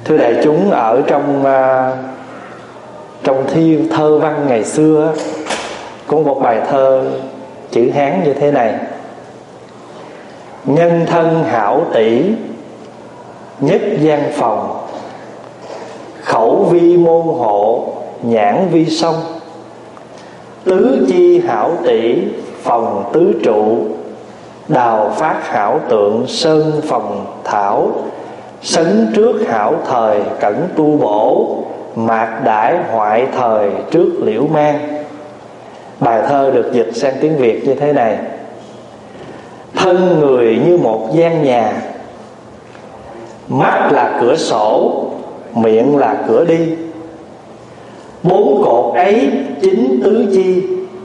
Thưa đại chúng, ở trong thơ văn ngày xưa có một bài thơ chữ Hán như thế này: nhân thân hảo tỷ, nhất gian phòng, khẩu vi môn hộ, nhãn vi sông. Tứ chi hảo tỷ, phòng tứ trụ, đào phát hảo tượng, sơn phòng thảo. Sấn trước hảo thời, cẩn tu bổ, mạc đãi hoại thời, trước liễu mang. Bài thơ được dịch sang tiếng Việt như thế này: thân người như một gian nhà, mắt là cửa sổ, miệng là cửa đi. Bốn cột ấy chính tứ chi,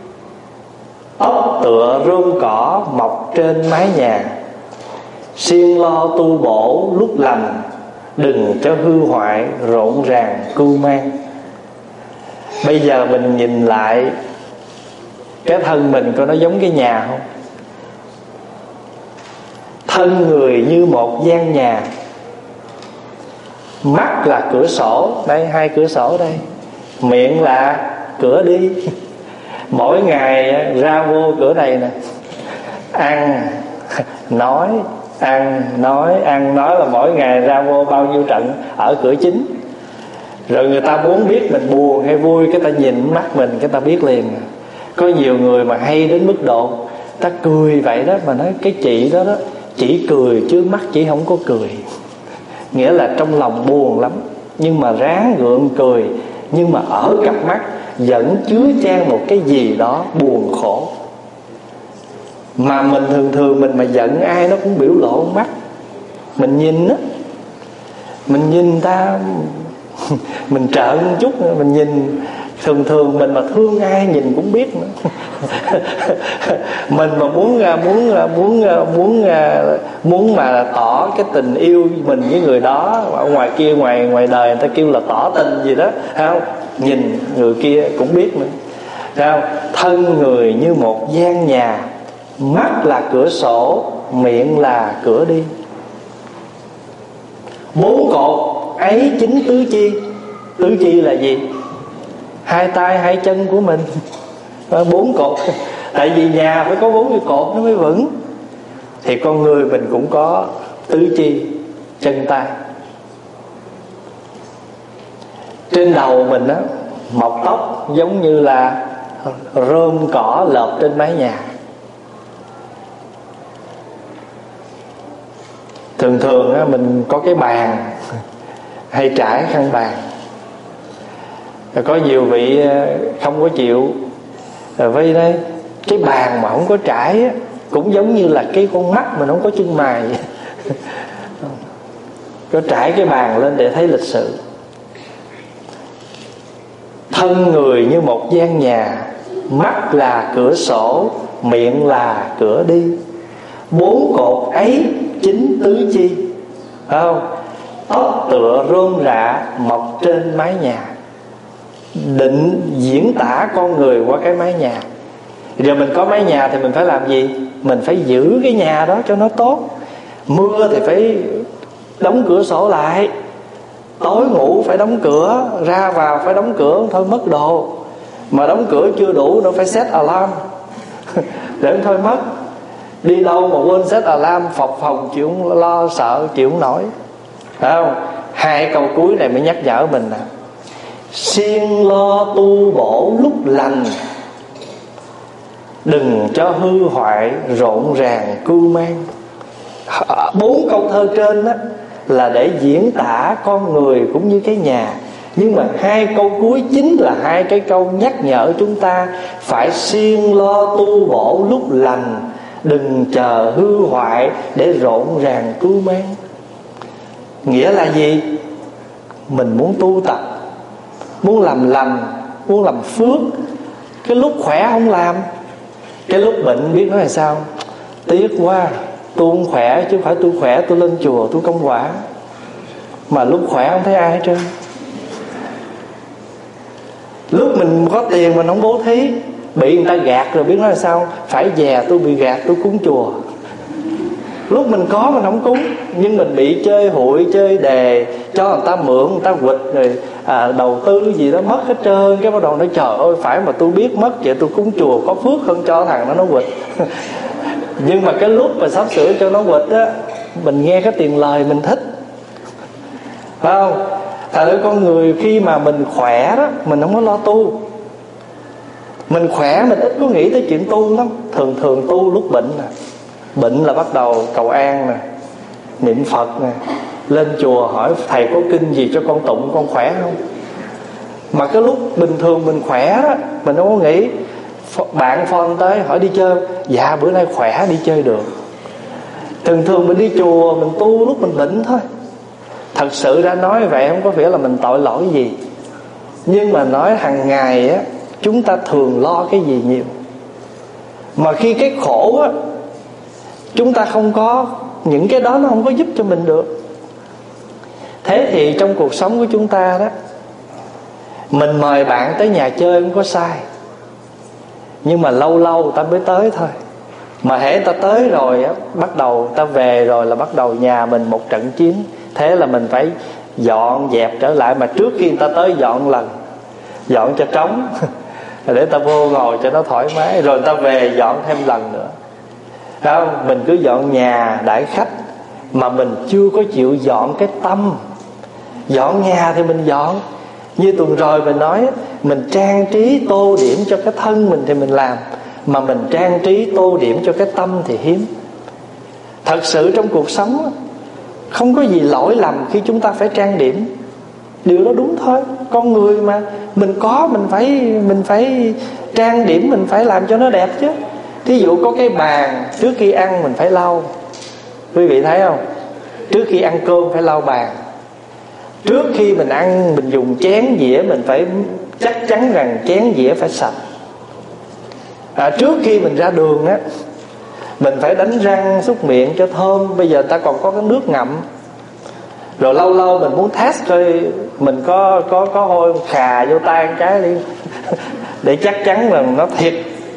ốc tựa rơm cỏ mọc trên mái nhà. Siêng lo tu bổ lúc lành, đừng cho hư hoại rộn ràng cưu mang. Bây giờ mình nhìn lại cái thân mình coi nó giống cái nhà không? Thân người như một gian nhà, mắt là cửa sổ, đây hai cửa sổ đây, miệng là cửa đi. Mỗi ngày ra vô cửa này nè, ăn nói, ăn nói là mỗi ngày ra vô bao nhiêu trận ở cửa chính. Rồi người ta muốn biết mình buồn hay vui, cái ta nhìn mắt mình cái ta biết liền. Có nhiều người mà hay đến mức độ ta cười vậy đó, mà nói cái chị đó đó chỉ cười chứ mắt chỉ không có cười. Nghĩa là trong lòng buồn lắm, nhưng mà ráng gượng cười, nhưng mà ở cặp mắt vẫn chứa chan một cái gì đó buồn khổ. Mà mình thường mình mà giận ai nó cũng biểu lộ mắt. Mình nhìn á, mình nhìn ta mình trợn một chút, mình nhìn. Thường mình mà thương ai nhìn cũng biết nữa. Mình mà muốn mà tỏ cái tình yêu mình với người đó, ở ngoài kia ngoài đời người ta kêu là tỏ tình gì đó, thấy không? Nhìn người kia cũng biết nữa, thấy không? Thân người như một gian nhà, mắt là cửa sổ, miệng là cửa đi. Bốn cột ấy chính tứ chi. Tứ chi là gì? Hai tay hai chân của mình. Bốn cột. Tại vì nhà phải có bốn cái cột nó mới vững. Thì con người mình cũng có tứ chi, chân tay. Trên đầu mình á mọc tóc giống như là rơm cỏ lợp trên mái nhà. Thường á mình có cái bàn hay trải khăn bàn. Rồi có nhiều vị không có chịu. Rồi với đấy cái bàn mà không có trải á, cũng giống như là cái con mắt mình không có chân mày. Có trải cái bàn lên để thấy lịch sự. Thân người như một gian nhà, mắt là cửa sổ, miệng là cửa đi. Bốn cột ấy chính tứ chi, phải không? Tóc tựa rôm rạ mọc trên mái nhà. Định diễn tả con người qua cái mái nhà. Giờ mình có mái nhà thì mình phải làm gì? Mình phải giữ cái nhà đó cho nó tốt. Mưa thì phải đóng cửa sổ lại, tối ngủ phải đóng cửa, ra vào phải đóng cửa, thôi mất đồ. Mà đóng cửa chưa đủ nó phải set alarm để thôi mất. Đi đâu mà quên set alarm, phập phòng chịu không lo, sợ chịu không nổi, phải không? Hai câu cuối này mới nhắc nhở mình nè: siêng lo tu bổ lúc lành, đừng cho hư hoại rộn ràng cưu mang. Bốn câu thơ trên đó là để diễn tả con người cũng như cái nhà. Nhưng mà hai câu cuối chính là hai cái câu nhắc nhở chúng ta phải siêng lo tu bổ lúc lành, đừng chờ hư hoại để rộn ràng cưu mang. Nghĩa là gì? Mình muốn tu tập, muốn làm lành, muốn làm phước. Cái lúc khỏe không làm, cái lúc bệnh biết nói là sao? Tiếc quá, tôi không khỏe, chứ không phải tôi khỏe tôi lên chùa tôi công quả. Mà lúc khỏe không thấy ai hết trơn. Lúc mình có tiền mình không bố thí, bị người ta gạt rồi biết nói là sao? Phải về tôi bị gạt tôi cúng chùa. Lúc mình có mình không cúng, nhưng mình bị chơi hụi, chơi đề, cho người ta mượn, người ta quỵt rồi đầu tư gì đó mất hết trơn. Cái bắt đầu nói trời ơi, phải mà tôi biết mất vậy tôi cúng chùa có phước hơn cho thằng nó quỵt. Nhưng mà cái lúc mà sắp sửa cho nó quỵt á, mình nghe cái tiền lời mình thích, phải không? Thật ra con người khi mà mình khỏe đó, mình không có lo tu. Mình khỏe mình ít có nghĩ tới chuyện tu lắm. Thường thường tu lúc bệnh nè. Bệnh là bắt đầu cầu an nè, niệm Phật nè, lên chùa hỏi thầy có kinh gì cho con tụng, con khỏe không. Mà cái lúc bình thường mình khỏe đó, mình không có nghĩ. Bạn phone tới hỏi đi chơi, dạ bữa nay khỏe đi chơi được. Thường thường mình đi chùa mình tu lúc mình bệnh thôi. Thật sự ra nói vậy không có nghĩa là mình tội lỗi gì, nhưng mà nói hàng ngày á, chúng ta thường lo cái gì nhiều. Mà khi cái khổ á, chúng ta không có những cái đó, nó không có giúp cho mình được. Thế thì trong cuộc sống của chúng ta đó, mình mời bạn tới nhà chơi không có sai, nhưng mà lâu lâu người ta mới tới thôi. Mà hễ ta tới rồi á, bắt đầu ta về rồi là bắt đầu nhà mình một trận chiến. Thế là mình phải dọn dẹp trở lại. Mà trước khi người ta tới dọn lần, dọn cho trống để ta vô ngồi cho nó thoải mái. Rồi ta về dọn thêm lần nữa, phải không? Mình cứ dọn nhà đãi khách mà mình chưa có chịu dọn cái tâm. Dọn nhà thì mình dọn, như tuần rồi mình nói, mình trang trí tô điểm cho cái thân mình thì mình làm, mà mình trang trí tô điểm cho cái tâm thì hiếm. Thật sự trong cuộc sống không có gì lỗi lầm khi chúng ta phải trang điểm. Điều đó đúng thôi. Con người mà mình có, mình phải trang điểm, mình phải làm cho nó đẹp chứ. Thí dụ có cái bàn, trước khi ăn mình phải lau. Quý vị thấy không? Trước khi ăn cơm phải lau bàn. Trước khi mình ăn, mình dùng chén dĩa, mình phải chắc chắn rằng chén dĩa phải sạch. Trước khi mình ra đường á, mình phải đánh răng súc miệng cho thơm. Bây giờ ta còn có cái nước ngậm. Rồi lâu lâu mình muốn test coi mình có hôi khà vô tay một cái đi để chắc chắn là nó thiệt,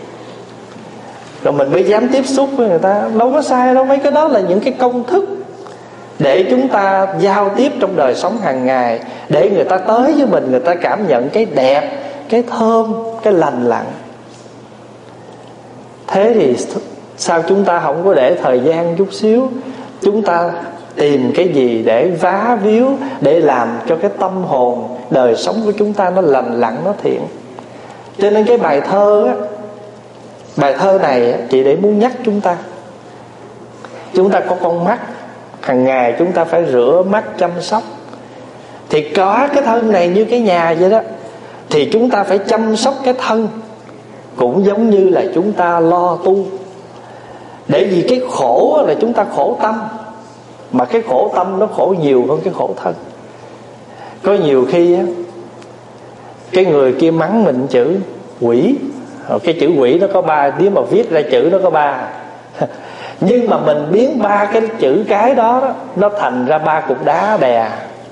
rồi mình mới dám tiếp xúc với người ta. Đâu có sai đâu. Mấy cái đó là những cái công thức để chúng ta giao tiếp trong đời sống hàng ngày, để người ta tới với mình, người ta cảm nhận cái đẹp, cái thơm, cái lành lặn. Thế thì sao chúng ta không có để thời gian chút xíu, chúng ta tìm cái gì để vá víu, để làm cho cái tâm hồn, đời sống của chúng ta nó lành lặn, nó thiện. Cho nên cái bài thơ á, bài thơ này chỉ để muốn nhắc chúng ta có con mắt, hàng ngày chúng ta phải rửa mắt chăm sóc. Thì có cái thân này như cái nhà vậy đó, thì chúng ta phải chăm sóc cái thân cũng giống như là chúng ta lo tu. Để vì cái khổ là chúng ta khổ tâm, mà cái khổ tâm nó khổ nhiều hơn cái khổ thân. Có nhiều khi á, cái người kia mắng mình chữ quỷ, cái chữ quỷ nó có 3, nếu mà viết ra chữ nó có 3. Nhưng mà mình biến 3 cái chữ cái đó, nó thành ra 3 cục đá đè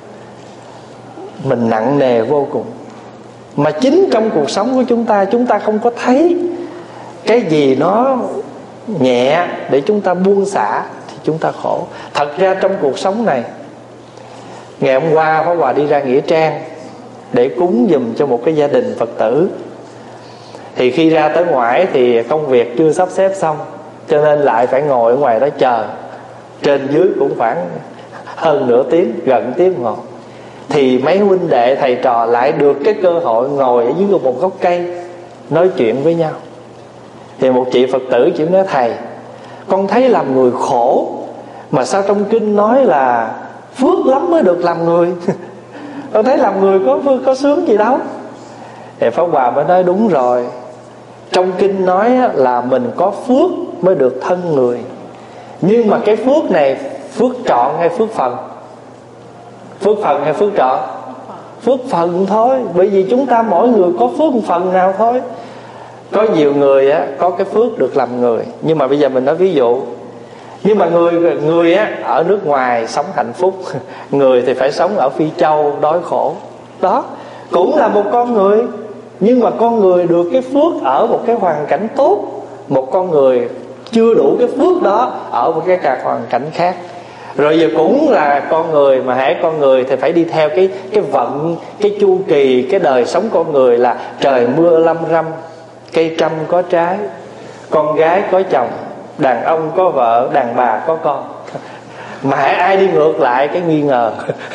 mình nặng nề vô cùng. Mà chính trong cuộc sống của chúng ta không có thấy cái gì nó nhẹ để chúng ta buông xả thì chúng ta khổ. Thật ra trong cuộc sống này, ngày hôm qua Pháp Hòa đi ra Nghĩa Trang để cúng giùm cho một cái gia đình Phật tử. Thì khi ra tới ngoài thì công việc chưa sắp xếp xong, cho nên lại phải ngồi ở ngoài đó chờ. Trên dưới cũng khoảng hơn nửa tiếng, gần tiếng đồng hồ. Thì mấy huynh đệ thầy trò lại được cái cơ hội ngồi ở dưới một gốc cây nói chuyện với nhau. Thì một chị Phật tử chỉ nói: thầy, con thấy làm người khổ, mà sao trong kinh nói là phước lắm mới được làm người. Con thấy làm người có sướng gì đâu. Thì Pháp Hòa mới nói: đúng rồi, trong kinh nói là mình có phước mới được thân người. Nhưng mà cái phước này, phước trọn hay phước phần? Phước phần hay phước trọn? Phước phần thôi. Bởi vì chúng ta mỗi người có phước một phần nào thôi. Có nhiều người á, có cái phước được làm người. Nhưng mà bây giờ mình nói ví dụ, nhưng mà người á, ở nước ngoài sống hạnh phúc, người thì phải sống ở Phi Châu đói khổ. Đó cũng là một con người. Nhưng mà con người được cái phước ở một cái hoàn cảnh tốt, một con người chưa đủ cái phước đó ở một cái hoàn cảnh khác. Rồi giờ cũng là con người, mà hễ con người thì phải đi theo cái vận, cái chu kỳ, cái đời sống con người là trời mưa lâm râm, cây trăm có trái, con gái có chồng, đàn ông có vợ, đàn bà có con. Mà hễ ai đi ngược lại cái nghi ngờ.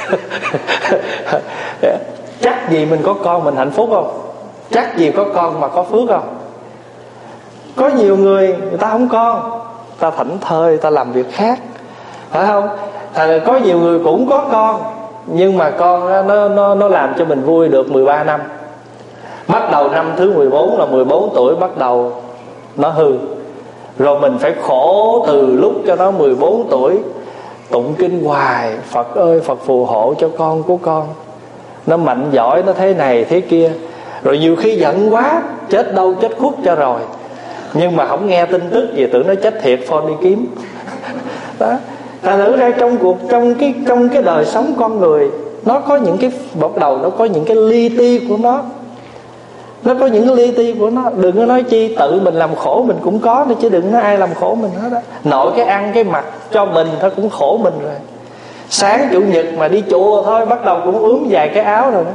Chắc gì mình có con mình hạnh phúc không? Chắc gì có con mà có phước không? Có nhiều người ta không con, ta thảnh thơi, ta làm việc khác, phải không? Có nhiều người cũng có con, nhưng mà con nó làm cho mình vui được 13 năm. Bắt đầu năm thứ 14 là 14 tuổi bắt đầu nó hư. Rồi mình phải khổ từ lúc cho nó 14 tuổi, tụng kinh hoài, Phật ơi Phật phù hộ cho con của con, nó mạnh giỏi, nó thế này thế kia. Rồi nhiều khi giận quá, chết đâu chết khuất cho rồi, nhưng mà không nghe tin tức gì, tưởng nó chết thiệt, phone đi kiếm. Đó. Thành thử ra trong cái đời sống con người, nó có những cái bắt đầu, nó có những cái li ti của nó. Nó có những cái li ti của nó. Đừng có nói chi tự mình làm khổ mình cũng có nữa, chứ đừng nói ai làm khổ mình hết á. Nội cái ăn cái mặc cho mình thôi cũng khổ mình rồi. Sáng chủ nhật mà đi chùa thôi bắt đầu cũng ướm vài cái áo rồi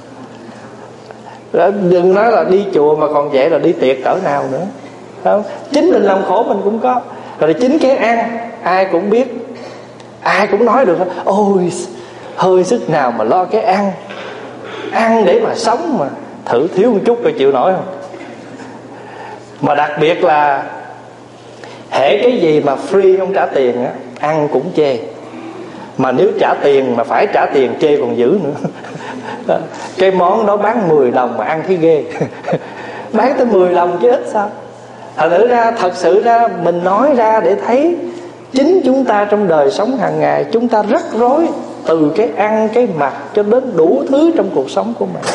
đó. Đừng nói là đi chùa mà còn vậy là đi tiệc cỡ nào nữa, không? Chính mình làm khổ mình cũng có. Rồi chính cái ăn ai cũng biết, ai cũng nói được, ôi hơi sức nào mà lo cái ăn để mà sống, mà thử thiếu một chút rồi chịu nổi không? Mà đặc biệt là hễ cái gì mà free không trả tiền á, ăn cũng chê. Mà nếu trả tiền mà phải trả tiền chê còn dữ nữa. Cái món đó bán 10 đồng mà ăn thấy ghê. Bán tới 10 đồng chứ ít sao. Thật sự ra mình nói ra để thấy chính chúng ta trong đời sống hàng ngày chúng ta rắc rối, từ cái ăn cái mặc cho đến đủ thứ trong cuộc sống của mình.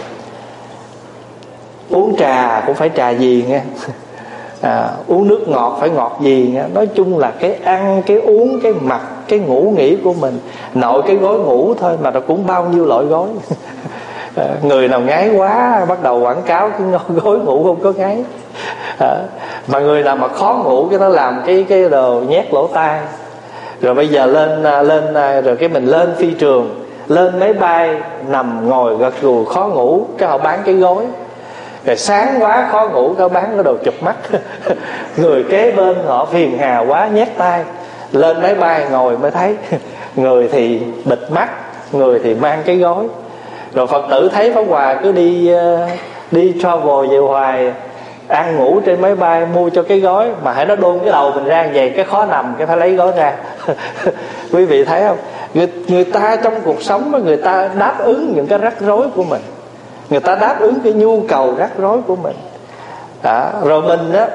Uống trà cũng phải trà gì nghe, uống nước ngọt phải ngọt gì nghe. Nói chung là cái ăn, cái uống, cái mặc, cái ngủ nghỉ của mình. Nội cái gối ngủ thôi mà nó cũng bao nhiêu loại gối. Người nào ngái quá bắt đầu quảng cáo cái gối ngủ không có ngáy. Mà người nào mà khó ngủ cái nó làm cái đồ nhét lỗ tai. Rồi bây giờ lên rồi cái mình lên phi trường, lên máy bay nằm ngồi gật gù khó ngủ, cái họ bán cái gối. Rồi sáng quá khó ngủ cái bán cái đồ chụp mắt. Người kế bên họ phiền hà quá nhét tai. Lên máy bay ngồi mới thấy người thì bịt mắt, người thì mang cái gối. Rồi Phật tử thấy Pháp Hòa cứ đi travel về hoài, ăn ngủ trên máy bay, mua cho cái gối, mà hãy nó đôn cái đầu mình ra vậy, cái khó nằm cái phải lấy gối ra. Quý vị thấy không? Người ta trong cuộc sống người ta đáp ứng những cái rắc rối của mình, người ta đáp ứng cái nhu cầu rắc rối của mình. Rồi mình á,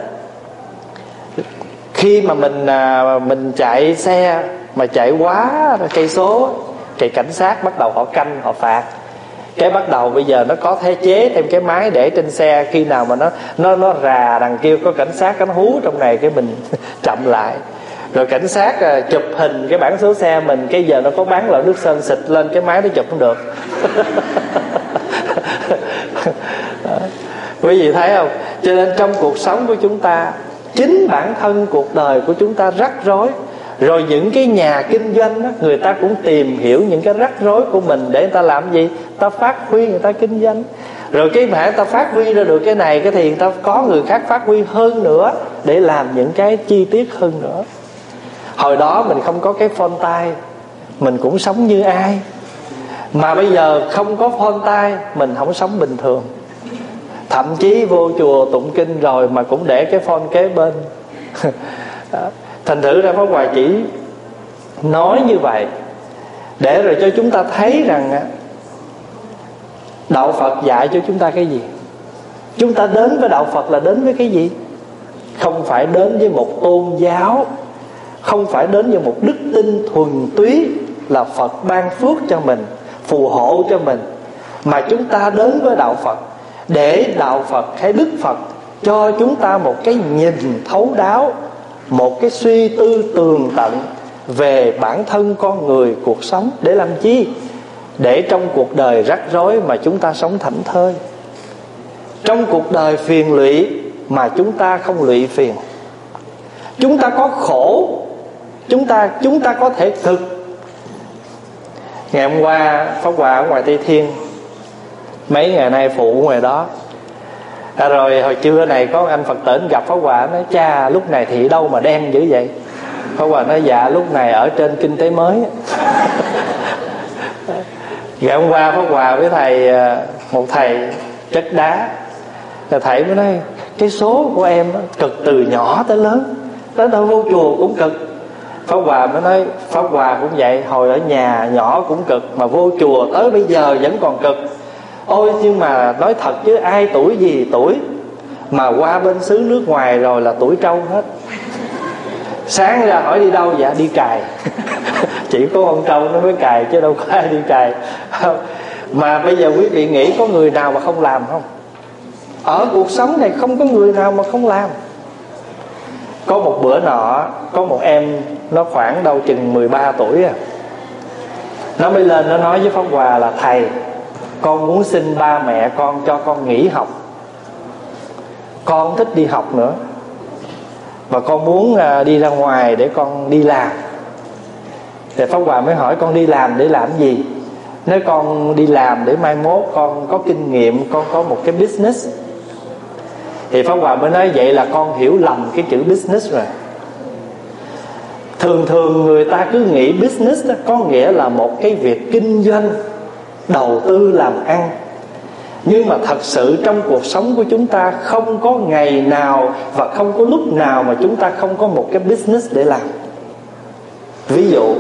khi mà mình chạy xe mà chạy quá cây số thì cảnh sát bắt đầu họ canh, họ phạt. Cái bắt đầu bây giờ nó có thể chế thêm cái máy để trên xe, khi nào mà nó rà đằng kia có cảnh sát nó hú trong này cái mình chậm lại. Rồi cảnh sát chụp hình cái bảng số xe mình, cái giờ nó có bán loại nước sơn xịt lên cái máy nó chụp không được. Quý vị thấy không? Cho nên trong cuộc sống của chúng ta, chính bản thân cuộc đời của chúng ta rắc rối. Rồi những cái nhà kinh doanh đó, người ta cũng tìm hiểu những cái rắc rối của mình để người ta làm gì? Ta phát huy, người ta kinh doanh. Rồi cái mà ta phát huy ra được cái này, cái thì người ta có người khác phát huy hơn nữa để làm những cái chi tiết hơn nữa. Hồi đó mình không có cái phone tay, mình cũng sống như ai. Mà bây giờ không có phone tay, mình không sống bình thường. Thậm chí vô chùa tụng kinh rồi mà cũng để cái phone kế bên. Thành thử ra Pháp Hòa chỉ nói như vậy để rồi cho chúng ta thấy rằng Đạo Phật dạy cho chúng ta cái gì. Chúng ta đến với Đạo Phật là đến với cái gì? Không phải đến với một tôn giáo, không phải đến với một đức tin thuần túy là Phật ban phước cho mình, phù hộ cho mình, mà chúng ta đến với Đạo Phật để Đạo Phật hay Đức Phật cho chúng ta một cái nhìn thấu đáo, một cái suy tư tường tận về bản thân con người, cuộc sống. Để làm chi? Để trong cuộc đời rắc rối mà chúng ta sống thảnh thơi, trong cuộc đời phiền lụy mà chúng ta không lụy phiền. Chúng ta có khổ, Chúng ta có thể thực. Ngày hôm qua Pháp Hòa ở ngoài Tây Thiên, mấy ngày nay phụ ngoài đó. Rồi hồi trưa này có anh Phật tử gặp Pháp Hòa, nói: cha lúc này thị đâu mà đen dữ vậy? Pháp Hòa nói: dạ lúc này ở trên Kinh Tế Mới. Ngày hôm qua Pháp Hòa với thầy, một thầy chất đá, thầy mới nói: cái số của em cực từ nhỏ tới lớn, tới đâu vô chùa cũng cực. Pháp Hòa mới nói: Pháp Hòa cũng vậy, hồi ở nhà nhỏ cũng cực, mà vô chùa tới bây giờ vẫn còn cực. Ôi nhưng mà nói thật chứ ai tuổi gì tuổi mà qua bên xứ nước ngoài rồi là tuổi trâu hết. Sáng ra hỏi đi đâu? Dạ đi cài. Chỉ có con trâu nó mới cài chứ đâu có ai đi cài. Mà bây giờ quý vị nghĩ có người nào mà không làm không? Ở cuộc sống này không có người nào mà không làm. Có một bữa nọ, có một em nó khoảng đâu chừng 13 tuổi à, nó mới lên nó nói với Pháp Hòa là: thầy, con muốn xin ba mẹ con cho con nghỉ học, con không thích đi học nữa, và con muốn đi ra ngoài để con đi làm. Thì Pháp Hòa mới hỏi: con đi làm để làm gì? Nếu con đi làm để mai mốt con có kinh nghiệm, con có một cái business. Thì Pháp Hòa mới nói: vậy là con hiểu lầm cái chữ business rồi. Thường thường người ta cứ nghĩ business đó có nghĩa là một cái việc kinh doanh, đầu tư làm ăn. Nhưng mà thật sự trong cuộc sống của chúng ta không có ngày nào và không có lúc nào mà chúng ta không có một cái business để làm. Ví dụ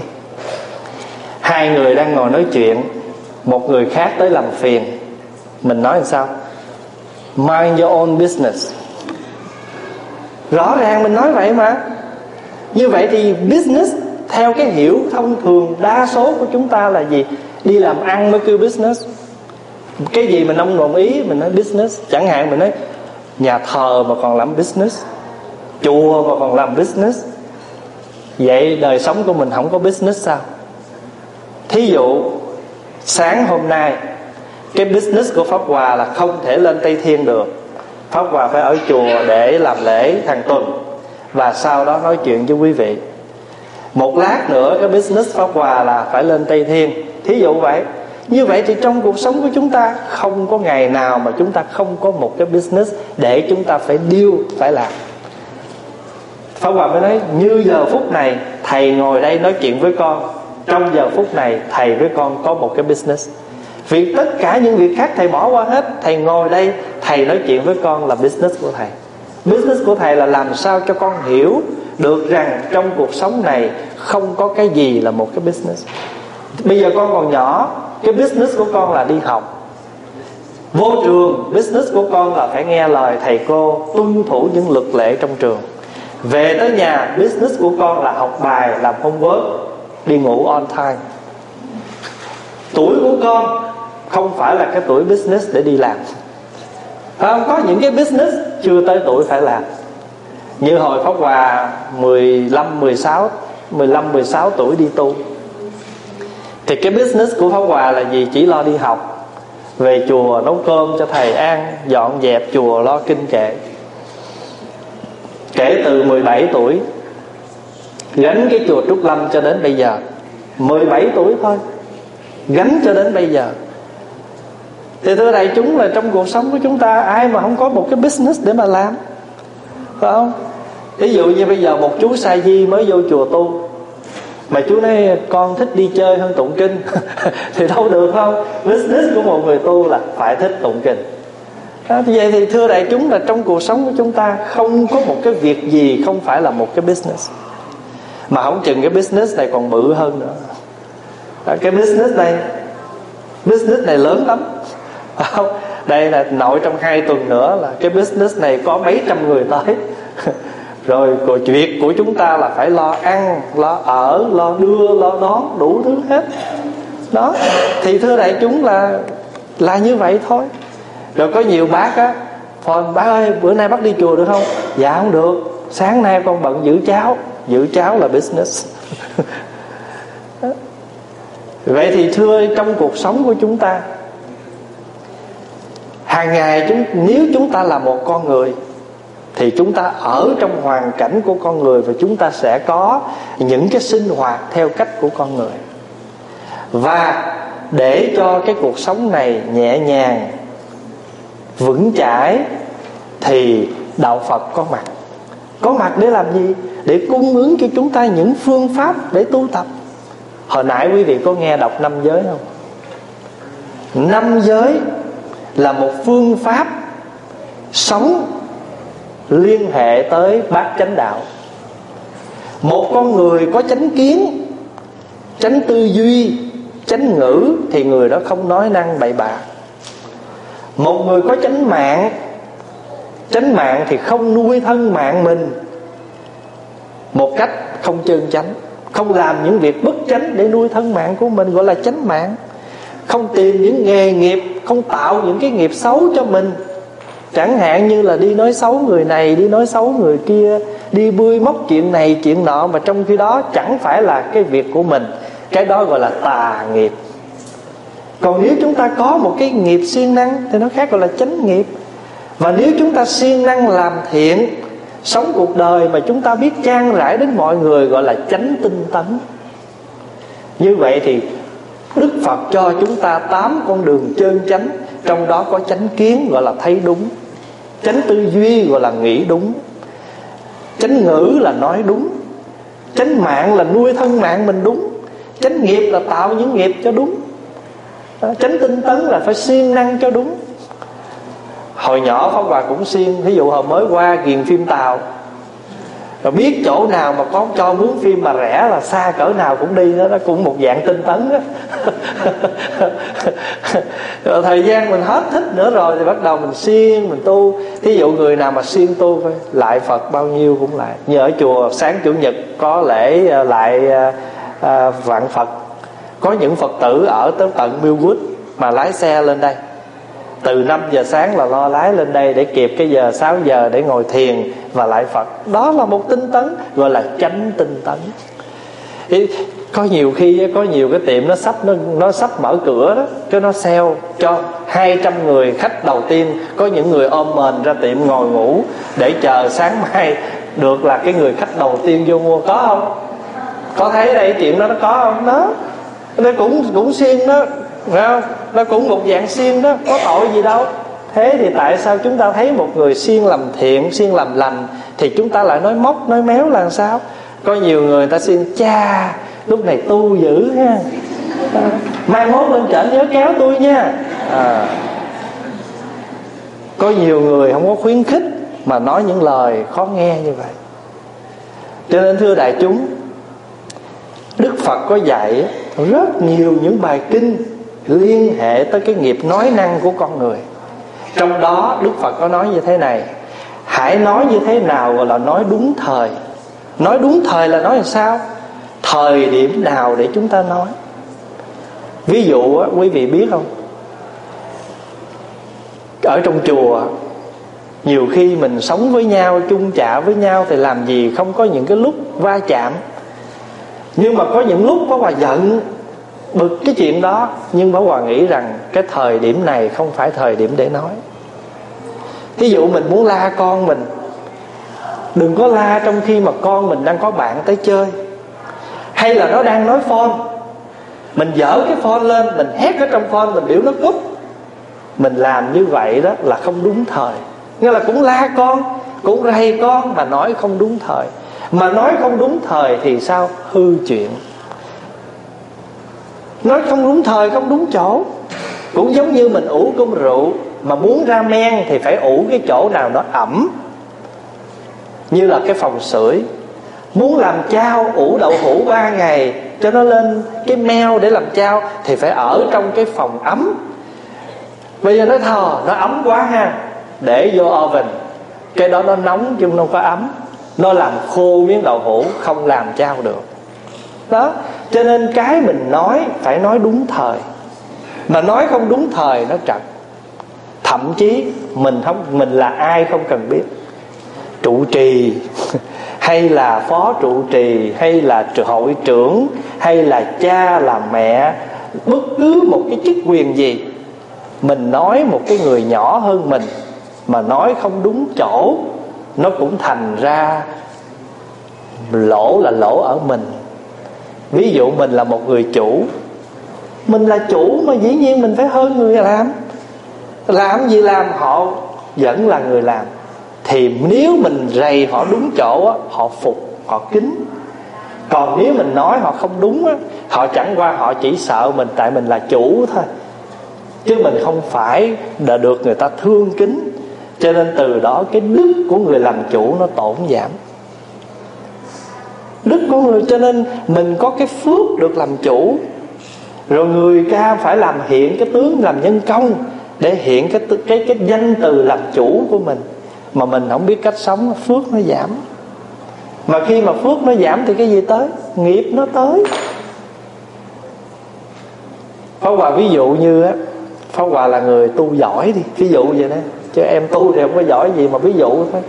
hai người đang ngồi nói chuyện, một người khác tới làm phiền, mình nói làm sao? Mind your own business. Rõ ràng mình nói vậy mà. Như vậy thì business theo cái hiểu thông thường đa số của chúng ta là gì? Đi làm ăn mới kêu business. Cái gì mình không đồng ý mình nói business. Chẳng hạn mình nói nhà thờ mà còn làm business, chùa mà còn làm business, vậy đời sống của mình không có business sao? Thí dụ sáng hôm nay cái business của Pháp Hòa là không thể lên Tây Thiên được. Pháp Hòa phải ở chùa để làm lễ hàng tuần, và sau đó nói chuyện với quý vị. Một lát nữa cái business Pháp Hòa là phải lên Tây Thiên. Thí dụ vậy. Như vậy thì trong cuộc sống của chúng ta không có ngày nào mà chúng ta không có một cái business để chúng ta phải deal, phải làm. Pháp Hòa mới nói: như giờ phút này thầy ngồi đây nói chuyện với con, trong giờ phút này thầy với con có một cái business. Vì tất cả những việc khác thầy bỏ qua hết. Thầy ngồi đây, thầy nói chuyện với con là business của thầy. Business của thầy là làm sao cho con hiểu được rằng trong cuộc sống này không có cái gì là một cái business. Bây giờ con còn nhỏ, cái business của con là đi học. Vô trường, business của con là phải nghe lời thầy cô, tuân thủ những luật lệ trong trường. Về tới nhà, business của con là học bài, làm homework, đi ngủ on time. Tuổi của con không phải là cái tuổi business để đi làm. Không, có những cái business chưa tới tuổi phải làm. Như hồi Pháp Hòa 15-16 tuổi đi tu, thì cái business của Pháp Hòa là gì? Chỉ lo đi học, về chùa nấu cơm cho thầy ăn, dọn dẹp chùa, lo kinh kệ. Kể từ 17 tuổi gánh cái chùa Trúc Lâm cho đến bây giờ, 17 tuổi thôi, gánh cho đến bây giờ. Thì thưa đại chúng là trong cuộc sống của chúng ta ai mà không có một cái business để mà làm, phải không? Ví dụ như bây giờ một chú sa di mới vô chùa tu, mà chú nói con thích đi chơi hơn tụng kinh thì đâu được không? Business của một người tu là phải thích tụng kinh. Vậy thì thưa đại chúng là trong cuộc sống của chúng ta không có một cái việc gì không phải là một cái business. Mà không chừng cái business này còn bự hơn nữa. Cái business này lớn lắm. Đây là nội trong 2 tuần nữa là cái business này có mấy trăm người tới. Rồi việc của chúng ta là phải lo ăn, lo ở, lo đưa, lo đón, đủ thứ hết. Đó. Thì thưa đại chúng là như vậy thôi. Rồi có nhiều bác á, thôi bác ơi bữa nay bác đi chùa được không? Dạ không được, sáng nay con bận giữ cháu. Giữ cháu là business. Vậy thì thưa, trong cuộc sống của chúng ta hàng ngày nếu chúng ta là một con người thì chúng ta ở trong hoàn cảnh của con người, và chúng ta sẽ có những cái sinh hoạt theo cách của con người. Và để cho cái cuộc sống này nhẹ nhàng, vững chãi, thì đạo Phật có mặt. Có mặt để làm gì? Để cung ứng cho chúng ta những phương pháp để tu tập. Hồi nãy quý vị có nghe đọc 5 giới không? 5 giới là một phương pháp sống liên hệ tới bát chánh đạo. Một con người có chánh kiến, chánh tư duy, chánh ngữ thì người đó không nói năng bậy bạ. Một người có chánh mạng thì không nuôi thân mạng mình một cách không chân chánh, không làm những việc bất chánh để nuôi thân mạng của mình, gọi là chánh mạng. Không tìm những nghề nghiệp, không tạo những cái nghiệp xấu cho mình. Chẳng hạn như là đi nói xấu người này, đi nói xấu người kia, đi bươi móc chuyện này chuyện nọ, mà trong khi đó chẳng phải là cái việc của mình. Cái đó gọi là tà nghiệp. Còn nếu chúng ta có một cái nghiệp siêng năng thì nó khác, gọi là chánh nghiệp. Và nếu chúng ta siêng năng làm thiện, sống cuộc đời mà chúng ta biết chan rãi đến mọi người, gọi là chánh tinh tấn. Như vậy thì Đức Phật cho chúng ta 8 con đường chân chánh. Trong đó có chánh kiến, gọi là thấy đúng. Chánh tư duy, gọi là nghĩ đúng. Chánh ngữ là nói đúng. Chánh mạng là nuôi thân mạng mình đúng. Chánh nghiệp là tạo những nghiệp cho đúng. Chánh tinh tấn là phải siêng năng cho đúng. Hồi nhỏ Pháp Hòa cũng siêng. Ví dụ hồi mới qua ghiền phim Tàu, rồi biết chỗ nào mà có cho mướn phim mà rẻ là xa cỡ nào cũng đi đó. Nó cũng một dạng tinh tấn đó. Rồi thời gian mình hết thích nữa rồi thì bắt đầu mình siêng, mình tu. Thí dụ người nào mà siêng tu phải lại Phật bao nhiêu cũng lại. Như ở chùa sáng Chủ nhật có lễ lại vạn Phật. Có những Phật tử ở tới tận Millwood mà lái xe lên đây. Từ 5 giờ sáng là lo lái lên đây để kịp cái giờ 6 giờ để ngồi thiền và lại Phật. Đó là một tinh tấn, gọi là chánh tinh tấn. Có nhiều khi có nhiều cái tiệm nó sắp mở cửa đó, cái nó sale cho 200 người khách đầu tiên. Có những người ôm mền ra tiệm ngồi ngủ để chờ sáng mai được là cái người khách đầu tiên vô mua. Có không? Có thấy đây chuyện đó nó có không? Đó, nó cũng siêng đó, phải không? Nó cũng một dạng siêng đó, có tội gì đâu. Thế thì tại sao chúng ta thấy một người siêng làm thiện, siêng làm lành thì chúng ta lại nói móc, nói méo là sao? Có nhiều người ta siêng, cha lúc này tu dữ ha, mai mốt lên trển nhớ kéo tôi nha. Có nhiều người không có khuyến khích mà nói những lời khó nghe như vậy. Cho nên thưa đại chúng, Đức Phật có dạy rất nhiều những bài kinh liên hệ tới cái nghiệp nói năng của con người. Trong đó Đức Phật có nói như thế này: hãy nói như thế nào gọi là nói đúng thời. Nói đúng thời là nói làm sao? Thời điểm nào để chúng ta nói. Ví dụ quý vị biết không, ở trong chùa nhiều khi mình sống với nhau, chung chạ với nhau thì làm gì không có những cái lúc va chạm. Nhưng mà có những lúc Pháp Hòa giận bực cái chuyện đó, nhưng Pháp Hòa nghĩ rằng cái thời điểm này không phải thời điểm để nói. Ví dụ mình muốn la con mình, đừng có la trong khi mà con mình đang có bạn tới chơi, hay là nó đang nói phone, mình dở cái phone lên, mình hét ở trong phone, mình biểu nó cúp. Mình làm như vậy đó là không đúng thời. Nghĩa là cũng la con, cũng rầy con, mà nói không đúng thời. Mà nói không đúng thời thì sao? Hư chuyện. Nói không đúng thời, không đúng chỗ. Cũng giống như mình ủ cơm rượu, mà muốn ra men thì phải ủ cái chỗ nào nó ẩm, như là cái phòng sưởi. Muốn làm chao, ủ đậu hũ 3 ngày cho nó lên cái meo để làm chao thì phải ở trong cái phòng ấm. Bây giờ nó ấm quá ha, để vô oven, cái đó nó nóng chứ không có ấm, nó làm khô miếng đậu hũ, không làm chao được. Đó, cho nên cái mình nói phải nói đúng thời. Mà nói không đúng thời nó trật. Thậm chí mình là ai không cần biết. Trụ trì hay là phó trụ trì, hay là hội trưởng, hay là cha là mẹ, bất cứ một cái chức quyền gì, mình nói một cái người nhỏ hơn mình mà nói không đúng chỗ nó cũng thành ra lỗ là lỗ ở mình. Ví dụ mình là một người chủ, mình là chủ mà dĩ nhiên mình phải hơn người làm. Làm gì làm, họ vẫn là người làm. Thì nếu mình rầy họ đúng chỗ á, họ phục, họ kính. Còn nếu mình nói họ không đúng á, họ chẳng qua họ chỉ sợ mình tại mình là chủ thôi, chứ mình không phải đã được người ta thương kính. Cho nên từ đó cái đức của người làm chủ nó tổn giảm. Đức của người, cho nên mình có cái phước được làm chủ. Rồi người ca phải làm hiện cái tướng làm nhân công, để hiện cái danh từ làm chủ của mình. Mà mình không biết cách sống, phước nó giảm. Mà khi mà phước nó giảm thì cái gì tới? Nghiệp nó tới. Pháp Hòa ví dụ như á, Pháp Hòa là người tu giỏi đi, ví dụ vậy đó, chứ em tu thì không có giỏi gì, mà ví dụ thôi.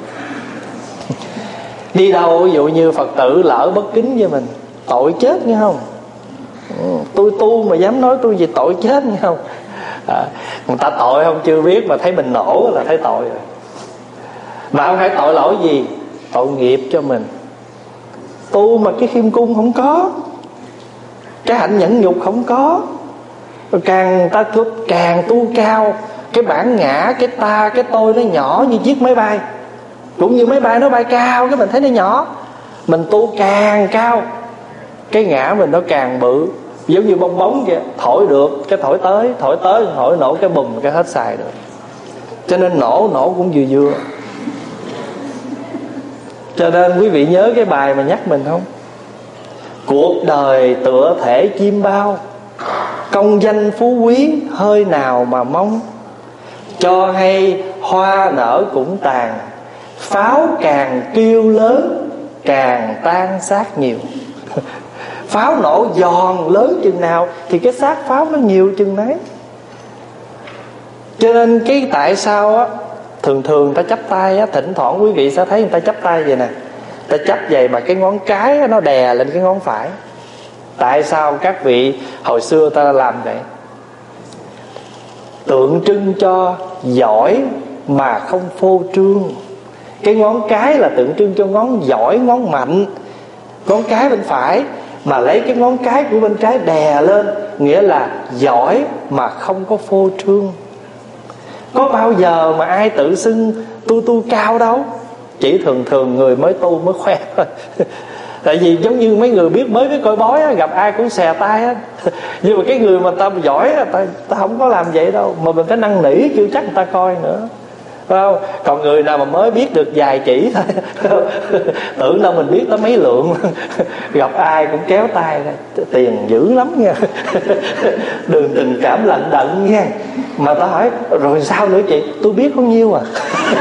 Đi đâu ví dụ như Phật tử lỡ bất kính với mình, tội chết nghe không? Tôi tu mà dám nói tôi gì, tội chết nghe không? Người ta tội không chưa biết, mà thấy mình nổ là thấy tội rồi. Mà không phải tội lỗi gì, tội nghiệp cho mình. Tu mà cái khiêm cung không có, cái hạnh nhẫn nhục không có, càng tu cao, cái bản ngã, cái ta, cái tôi nó nhỏ như chiếc máy bay. Cũng như máy bay nó bay cao, cái mình thấy nó nhỏ. Mình tu càng cao, cái ngã mình nó càng bự. Giống như bong bóng kìa, thổi được cái thổi tới, thổi nổ cái bùm cái hết xài được. Cho nên nổ cũng vừa vừa. Cho nên quý vị nhớ cái bài mà nhắc mình không? Cuộc đời tựa thể chim bao, công danh phú quý hơi nào mà mong. Cho hay hoa nở cũng tàn, pháo càng kêu lớn càng tan xác nhiều. Pháo nổ giòn lớn chừng nào thì cái xác pháo nó nhiều chừng đấy. Cho nên cái tại sao á, thường người ta chắp tay á, thỉnh thoảng quý vị sẽ thấy người ta chắp tay vậy nè, ta chắp vậy mà cái ngón cái á, nó đè lên cái ngón phải. Tại sao các vị hồi xưa ta làm vậy? Tượng trưng cho giỏi mà không phô trương. Cái ngón cái là tượng trưng cho ngón giỏi, ngón mạnh. Ngón cái bên phải mà lấy cái ngón cái của bên trái đè lên, nghĩa là giỏi mà không có phô trương. Có bao giờ mà ai tự xưng tu cao đâu. Chỉ thường người mới tu mới khoe thôi. Tại vì giống như mấy người biết mới cái coi bói á, gặp ai cũng xè tay á. Nhưng mà cái người mà ta giỏi á, ta không có làm vậy đâu. Mà mình phải năn nỉ chưa chắc người ta coi nữa, phải không? Còn người nào mà mới biết được vài chỉ thôi tưởng đâu mình biết tới mấy lượng gặp ai cũng kéo tay ra, tiền dữ lắm nha đừng tình cảm lận đận nha. Mà ta hỏi rồi sao nữa chị, tôi biết có nhiêu à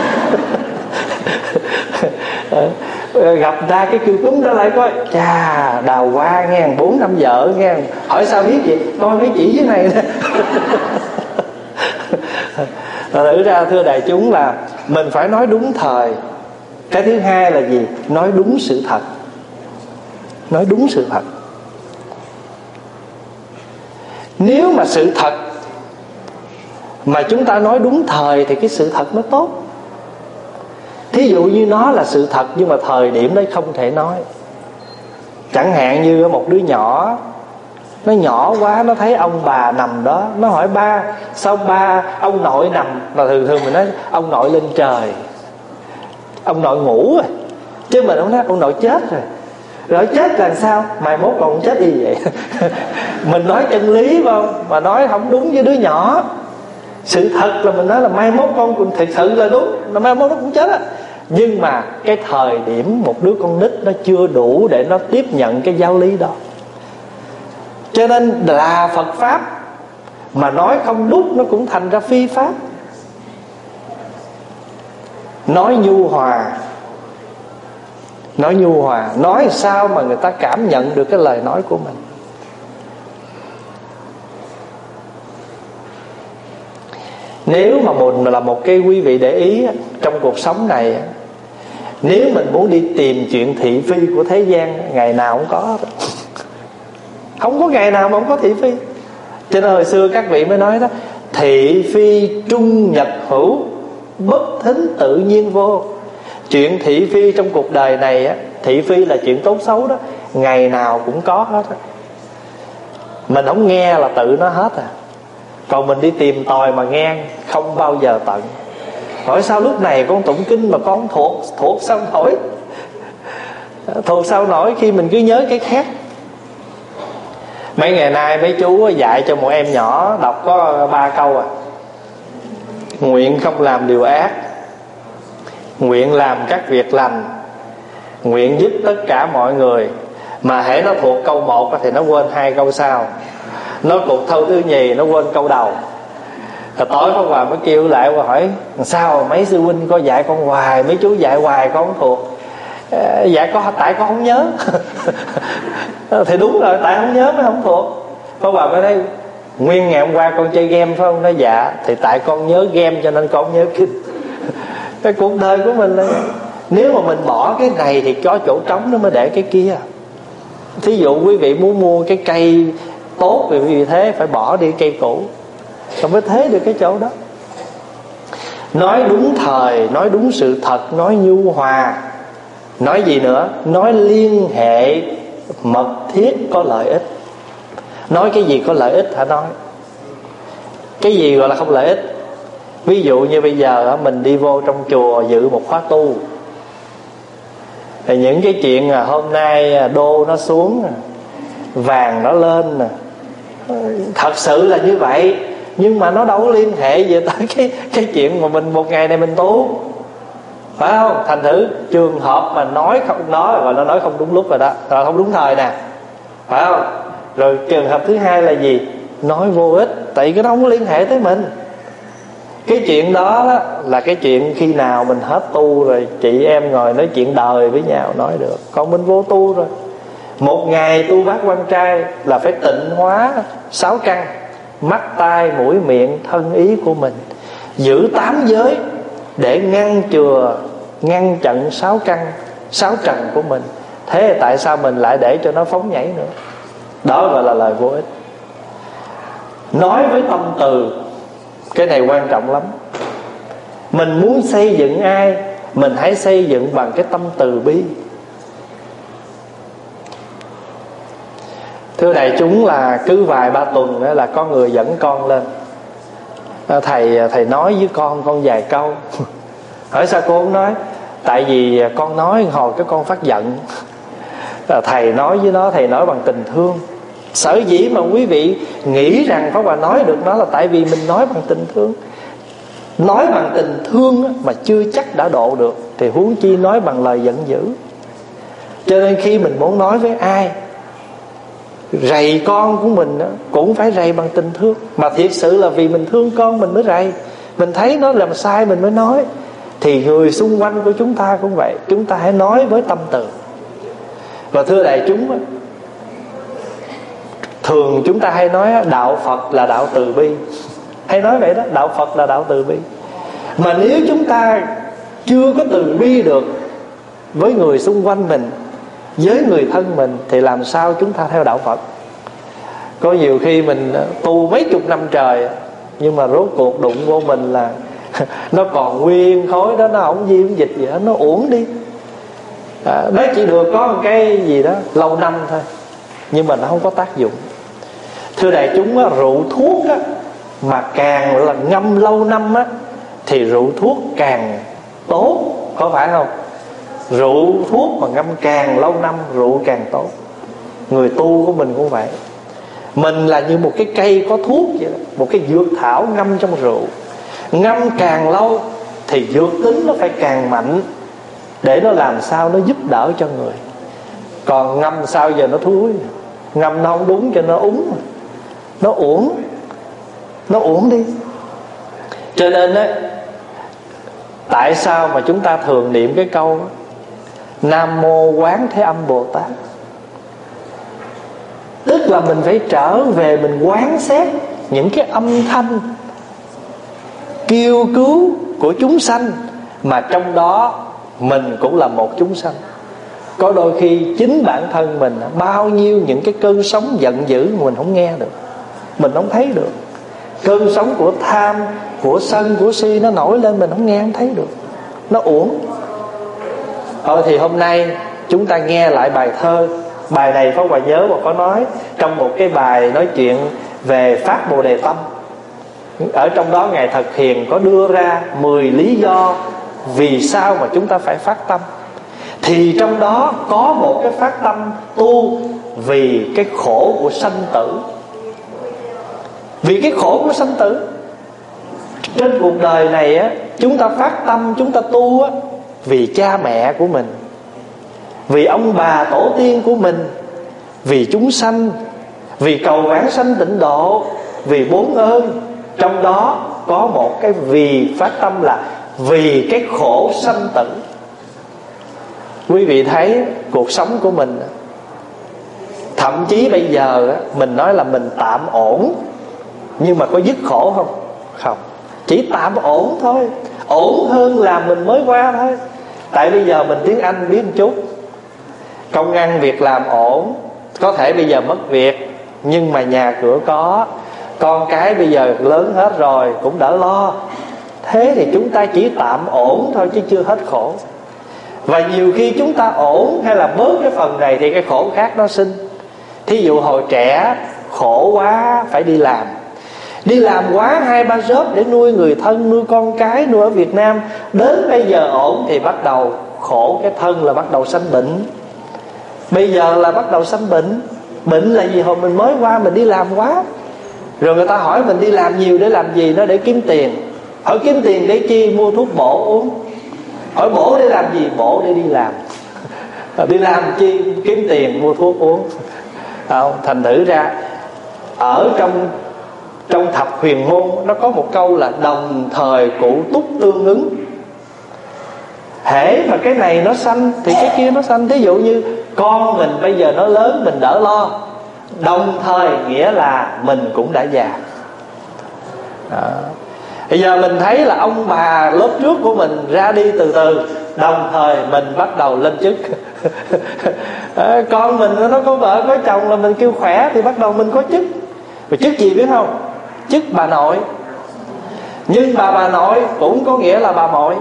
gặp ra cái kêu cúm đó lại coi, chà đào hoa nghe 4-5 vợ nghe, hỏi sao biết vậy, coi mấy chỉ dưới này nè Thử ra thưa đại chúng là mình phải nói đúng thời. Cái thứ hai là gì? Nói đúng sự thật. Nói đúng sự thật. Nếu mà sự thật mà chúng ta nói đúng thời thì cái sự thật nó tốt. Thí dụ như nó là sự thật nhưng mà thời điểm đấy không thể nói. Chẳng hạn như một đứa nhỏ, nó nhỏ quá, nó thấy ông bà nằm đó, nó hỏi ba, sao ba ông nội nằm? Mà thường mình nói ông nội lên trời, ông nội ngủ rồi. Chứ mình không nói ông nội chết rồi. Rồi chết là sao? Mai mốt còn chết y vậy mình nói chân lý không? Mà nói không đúng với đứa nhỏ. Sự thật là mình nói là mai mốt con cũng thật sự là đúng, là mai mốt nó cũng chết á. Nhưng mà cái thời điểm một đứa con nít nó chưa đủ để nó tiếp nhận cái giáo lý đó. Cho nên là Phật Pháp mà nói không đúng nó cũng thành ra phi pháp. Nói nhu hòa, nói nhu hòa, nói sao mà người ta cảm nhận được cái lời nói của mình. Nếu mà mình là một cái quý vị để ý trong cuộc sống này, nếu mình muốn đi tìm chuyện thị phi của thế gian, ngày nào cũng có, không có ngày nào mà không có thị phi. Cho nên hồi xưa các vị mới nói đó, thị phi trung nhật hữu, bất thính tự nhiên vô. Chuyện thị phi trong cuộc đời này á, thị phi là chuyện tốt xấu đó, ngày nào cũng có hết á. Mình không nghe là tự nó hết à. Còn mình đi tìm tòi mà nghe không bao giờ tận. Hỏi sao lúc này con tụng kinh mà con thuộc sao nổi? Thuộc sao nổi khi mình cứ nhớ cái khác. Mấy ngày nay mấy chú dạy cho một em nhỏ đọc có 3 câu à: nguyện không làm điều ác, nguyện làm các việc lành, nguyện giúp tất cả mọi người. Mà hễ nó thuộc câu 1 thì nó quên 2 câu sau. Nó cuộc thâu thứ nhì nó quên câu đầu. Rồi tối Pháp Hòa mới kêu lại và hỏi: sao mấy sư huynh có dạy con hoài, mấy chú dạy hoài con không thuộc? Dạ tại con không nhớ. Thì đúng rồi, tại không nhớ mới không thuộc. Pháp Hòa mới nói: nguyên ngày hôm qua con chơi game phải không? Nói dạ. Thì tại con nhớ game cho nên con không nhớ kinh. Cái cuộc đời của mình là nếu mà mình bỏ cái này thì có chỗ trống nó mới để cái kia. Thí dụ quý vị muốn mua cái cây tốt thì vì thế phải bỏ đi cây cũ, rồi mới thế được cái chỗ đó. Nói đúng thời, nói đúng sự thật, nói nhu hòa. Nói gì nữa? Nói liên hệ mật thiết có lợi ích. Nói cái gì có lợi ích hả nói. Cái gì gọi là không lợi ích? Ví dụ như bây giờ mình đi vô trong chùa dự một khóa tu, thì những cái chuyện hôm nay đô nó xuống, vàng nó lên, thật sự là như vậy. Nhưng mà nó đâu có liên hệ về tới cái chuyện mà mình một ngày này mình tu, phải không? Thành thử trường hợp mà nói không nói, và nó nói không đúng lúc rồi đó, rồi không đúng thời nè, phải không? Rồi trường hợp thứ hai là gì? Nói vô ích, tại cái đó không có liên hệ tới mình. Cái chuyện đó là cái chuyện khi nào mình hết tu rồi chị em ngồi nói chuyện đời với nhau nói được. Còn mình vô tu rồi, một ngày tu bát quan trai là phải tịnh hóa 6 căn: mắt, tai, mũi, miệng, thân, ý của mình. Giữ 8 giới để ngăn chặn 6 căn, 6 trần của mình. Thế tại sao mình lại để cho nó phóng nhảy nữa? Đó gọi là lời vô ích. Nói với tâm từ, cái này quan trọng lắm. Mình muốn xây dựng ai, mình hãy xây dựng bằng cái tâm từ bi. Thưa đại chúng, là cứ vài ba tuần là có người dẫn con lên: thầy nói với con vài câu. Hỏi sao cô không nói? Tại vì con nói hồi cái con phát giận. Thầy nói với nó, thầy nói bằng tình thương. Sở dĩ mà quý vị nghĩ rằng Pháp Hòa nói được nó là tại vì mình nói bằng tình thương. Nói bằng tình thương mà chưa chắc đã độ được, thì huống chi nói bằng lời giận dữ. Cho nên khi mình muốn nói với ai, rầy con của mình cũng phải rầy bằng tình thương. Mà thiệt sự là vì mình thương con mình mới rầy. Mình thấy nó làm sai mình mới nói. Thì người xung quanh của chúng ta cũng vậy. Chúng ta hãy nói với tâm từ. Và thưa đại chúng, thường chúng ta hay nói đạo Phật là đạo từ bi. Hay nói vậy đó, đạo Phật là đạo từ bi. Mà nếu chúng ta chưa có từ bi được với người xung quanh mình, với người thân mình, thì làm sao chúng ta theo đạo Phật? Có nhiều khi mình tu mấy chục năm trời, nhưng mà rốt cuộc đụng vô mình là nó còn nguyên khối đó, nó không diêm dịch gì hết, nó uổng đi. Nó chỉ được có một cái gì đó lâu năm thôi, nhưng mà nó không có tác dụng. Thưa đại chúng, rượu thuốc mà càng là ngâm lâu năm thì rượu thuốc càng tốt, có phải không? Rượu thuốc mà ngâm càng lâu năm, rượu càng tốt. Người tu của mình cũng vậy. Mình là như một cái cây có thuốc vậy đó, một cái dược thảo ngâm trong rượu. Ngâm càng lâu thì dược tính nó phải càng mạnh, để nó làm sao nó giúp đỡ cho người. Còn ngâm sao giờ nó thúi, ngâm nó không đúng cho nó úng, nó uổng đi. Cho nên tại sao mà chúng ta thường niệm cái câu Nam Mô Quán Thế Âm Bồ Tát? Tức là mình phải trở về mình quán xét những cái âm thanh kêu cứu của chúng sanh, mà trong đó mình cũng là một chúng sanh. Có đôi khi chính bản thân mình bao nhiêu những cái cơn sóng giận dữ mình không nghe được, mình không thấy được. Cơn sóng của tham, của sân, của si nó nổi lên, mình không nghe không thấy được, nó uổng. Thôi thì hôm nay chúng ta nghe lại bài thơ. Bài này Pháp Hòa nhớ và có nói trong một cái bài nói chuyện về phát Bồ Đề Tâm. Ở trong đó Ngài Thật Hiền có đưa ra 10 lý do vì sao mà chúng ta phải phát tâm. Thì trong đó có một cái phát tâm tu vì cái khổ của sanh tử. Vì cái khổ của sanh tử. Trên cuộc đời này á, chúng ta phát tâm, chúng ta tu á, vì cha mẹ của mình, vì ông bà tổ tiên của mình, vì chúng sanh, vì cầu vãng sanh tịnh độ, vì bốn ơn. Trong đó có một cái vì phát tâm là vì cái khổ sanh tử. Quý vị thấy cuộc sống của mình, thậm chí bây giờ mình nói là mình tạm ổn, nhưng mà có dứt khổ không? Không. Chỉ tạm ổn thôi. Ổn hơn là mình mới qua thôi. Tại bây giờ mình tiếng Anh biết một chút, công ăn việc làm ổn. Có thể bây giờ mất việc, nhưng mà nhà cửa có, con cái bây giờ lớn hết rồi cũng đỡ lo. Thế thì chúng ta chỉ tạm ổn thôi chứ chưa hết khổ. Và nhiều khi chúng ta ổn hay là bớt cái phần này thì cái khổ khác nó sinh. Thí dụ hồi trẻ khổ quá phải đi làm. Đi làm quá 2-3 job để nuôi người thân, nuôi con cái, nuôi ở Việt Nam. Đến bây giờ ổn thì bắt đầu khổ cái thân, là bắt đầu sanh bệnh. Bây giờ là bắt đầu sanh bệnh. Bệnh là gì? Hồi mình mới qua mình đi làm quá. Rồi người ta hỏi mình đi làm nhiều để làm gì? Nó để kiếm tiền. Hỏi kiếm tiền để chi? Mua thuốc bổ uống. Hỏi bổ để làm gì? Bổ để đi làm. Đi làm chi? Kiếm tiền mua thuốc uống. Không? Thành thử ra ở trong thập huyền môn nó có một câu là đồng thời cụ túc tương ứng. Hễ mà cái này nó sanh thì cái kia nó sanh. Thí dụ như con mình bây giờ nó lớn mình đỡ lo, đồng thời nghĩa là mình cũng đã già. Bây giờ mình thấy là ông bà lớp trước của mình ra đi từ từ, đồng thời mình bắt đầu lên chức. Con mình nó có vợ có chồng là mình kêu khỏe thì bắt đầu mình có chức. Và chức gì biết không? Chức bà nội. Nhưng bà nội cũng có nghĩa là bà mội.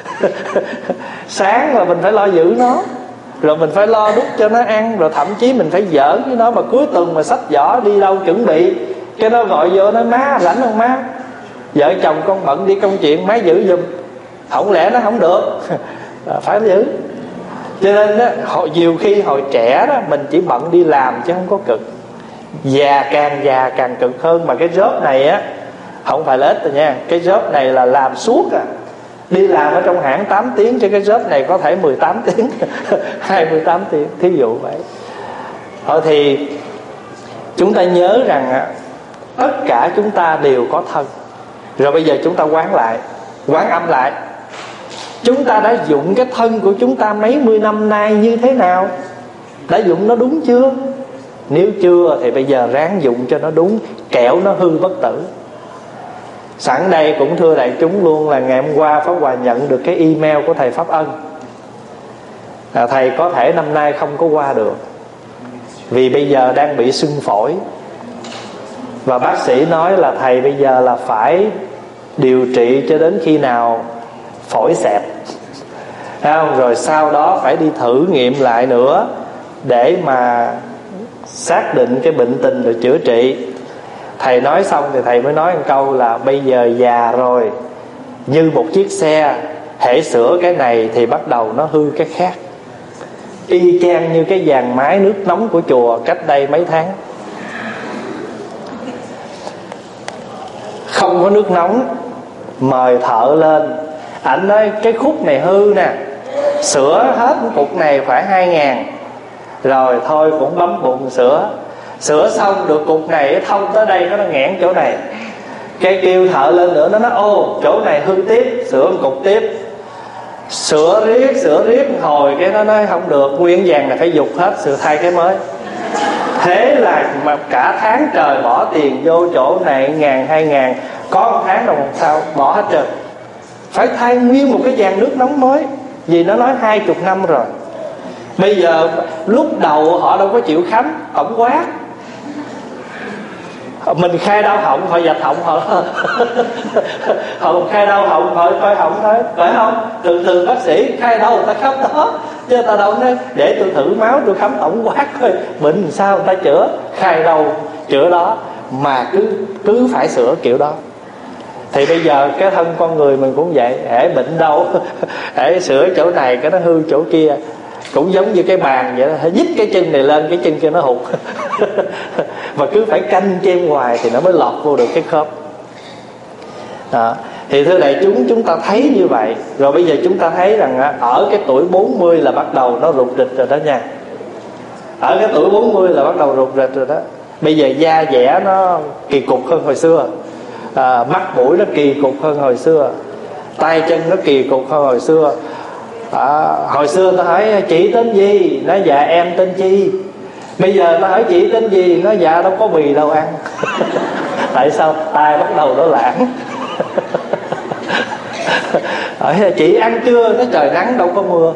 Sáng là mình phải lo giữ nó, rồi mình phải lo đút cho nó ăn, rồi thậm chí mình phải giỡn với nó. Mà cuối tuần mà xách giỏ đi đâu chuẩn bị, cái nó gọi vô nói má rảnh không má, vợ chồng con bận đi công chuyện, má giữ giùm. Không lẽ nó không được. Phải giữ. Cho nên đó, nhiều khi hồi trẻ đó mình chỉ bận đi làm chứ không có cực. Già càng cực hơn. Mà cái job này á không phải là ít rồi nha. Cái job này là làm suốt à. Đi làm ở trong hãng 8 tiếng, cho cái job này có thể 18 tiếng 28 tiếng, thí dụ vậy. Thôi thì chúng ta nhớ rằng tất cả chúng ta đều có thân. Rồi bây giờ chúng ta quán âm lại. Chúng ta đã dụng cái thân của chúng ta mấy mươi năm nay như thế nào? Đã dụng nó đúng chưa? Nếu chưa thì bây giờ ráng dụng cho nó đúng, kẻo nó hư bất tử. Sẵn đây cũng thưa đại chúng luôn là ngày hôm qua Pháp Hòa nhận được cái email của thầy Pháp Ân. Thầy có thể năm nay không có qua được vì bây giờ đang bị sưng phổi. Và bác sĩ nói là thầy bây giờ là phải điều trị cho đến khi nào phổi xẹp. Không? Rồi sau đó phải đi thử nghiệm lại nữa để mà xác định cái bệnh tình rồi chữa trị. Thầy nói xong thì thầy mới nói một câu là bây giờ già rồi, như một chiếc xe, hễ sửa cái này thì bắt đầu nó hư cái khác. Y chang như cái dàn máy nước nóng của chùa cách đây mấy tháng. Không có nước nóng, mời thợ lên. Ảnh nói cái khúc này hư nè, sửa hết cục này khoảng 2.000. Rồi thôi cũng bấm bụng sửa. Sửa xong được cục này thông tới đây nó nghẽn chỗ này. Cái kêu thợ lên nữa, nó nói ô chỗ này hư tiếp, sửa một cục tiếp. Sửa riết hồi cái nó nói không được, nguyên vàng này phải dục hết, sửa thay cái mới. Thế là mà cả tháng trời bỏ tiền vô chỗ này 1.000-2.000, có một tháng đồng hồ sau bỏ hết trơn. Phải thay nguyên một cái vàng nước nóng mới, vì nó nói 20 năm rồi. Bây giờ lúc đầu họ đâu có chịu khám tổng quát. Mình khai đau họng họ dạch họng họ họ khai đau họng họ coi họng thôi, phải không? Thường bác sĩ khai đau người ta khám đó, chứ người ta đâu nói để tôi thử máu tôi khám tổng quát thôi, bệnh làm sao người ta chữa, khai đau chữa đó, mà cứ phải sửa kiểu đó. Thì bây giờ cái thân con người mình cũng vậy, hễ bệnh đâu hễ sửa chỗ này cái nó hư chỗ kia. Cũng giống như cái bàn vậy đó, phải nhích cái chân này lên cái chân kia nó hụt mà cứ phải canh chêm hoài thì nó mới lọt vô được cái khớp đó. Thì thưa đại chúng ta thấy như vậy. Rồi bây giờ chúng ta thấy rằng ở cái tuổi 40 là bắt đầu nó rụt rịch rồi đó nha. Ở cái tuổi 40 là bắt đầu rụt rịch rồi đó. Bây giờ da dẻ nó kỳ cục hơn hồi xưa, mắt mũi nó kỳ cục hơn hồi xưa, tay chân nó kỳ cục hơn hồi xưa. Hồi xưa nó hỏi chị tên gì, nó dạ em tên Chi. Bây giờ nó hỏi chị tên gì, nó dạ đâu có bì đâu ăn tại sao? Tai bắt đầu nó lãng hỏi chị ăn chưa, nó trời nắng đâu có mưa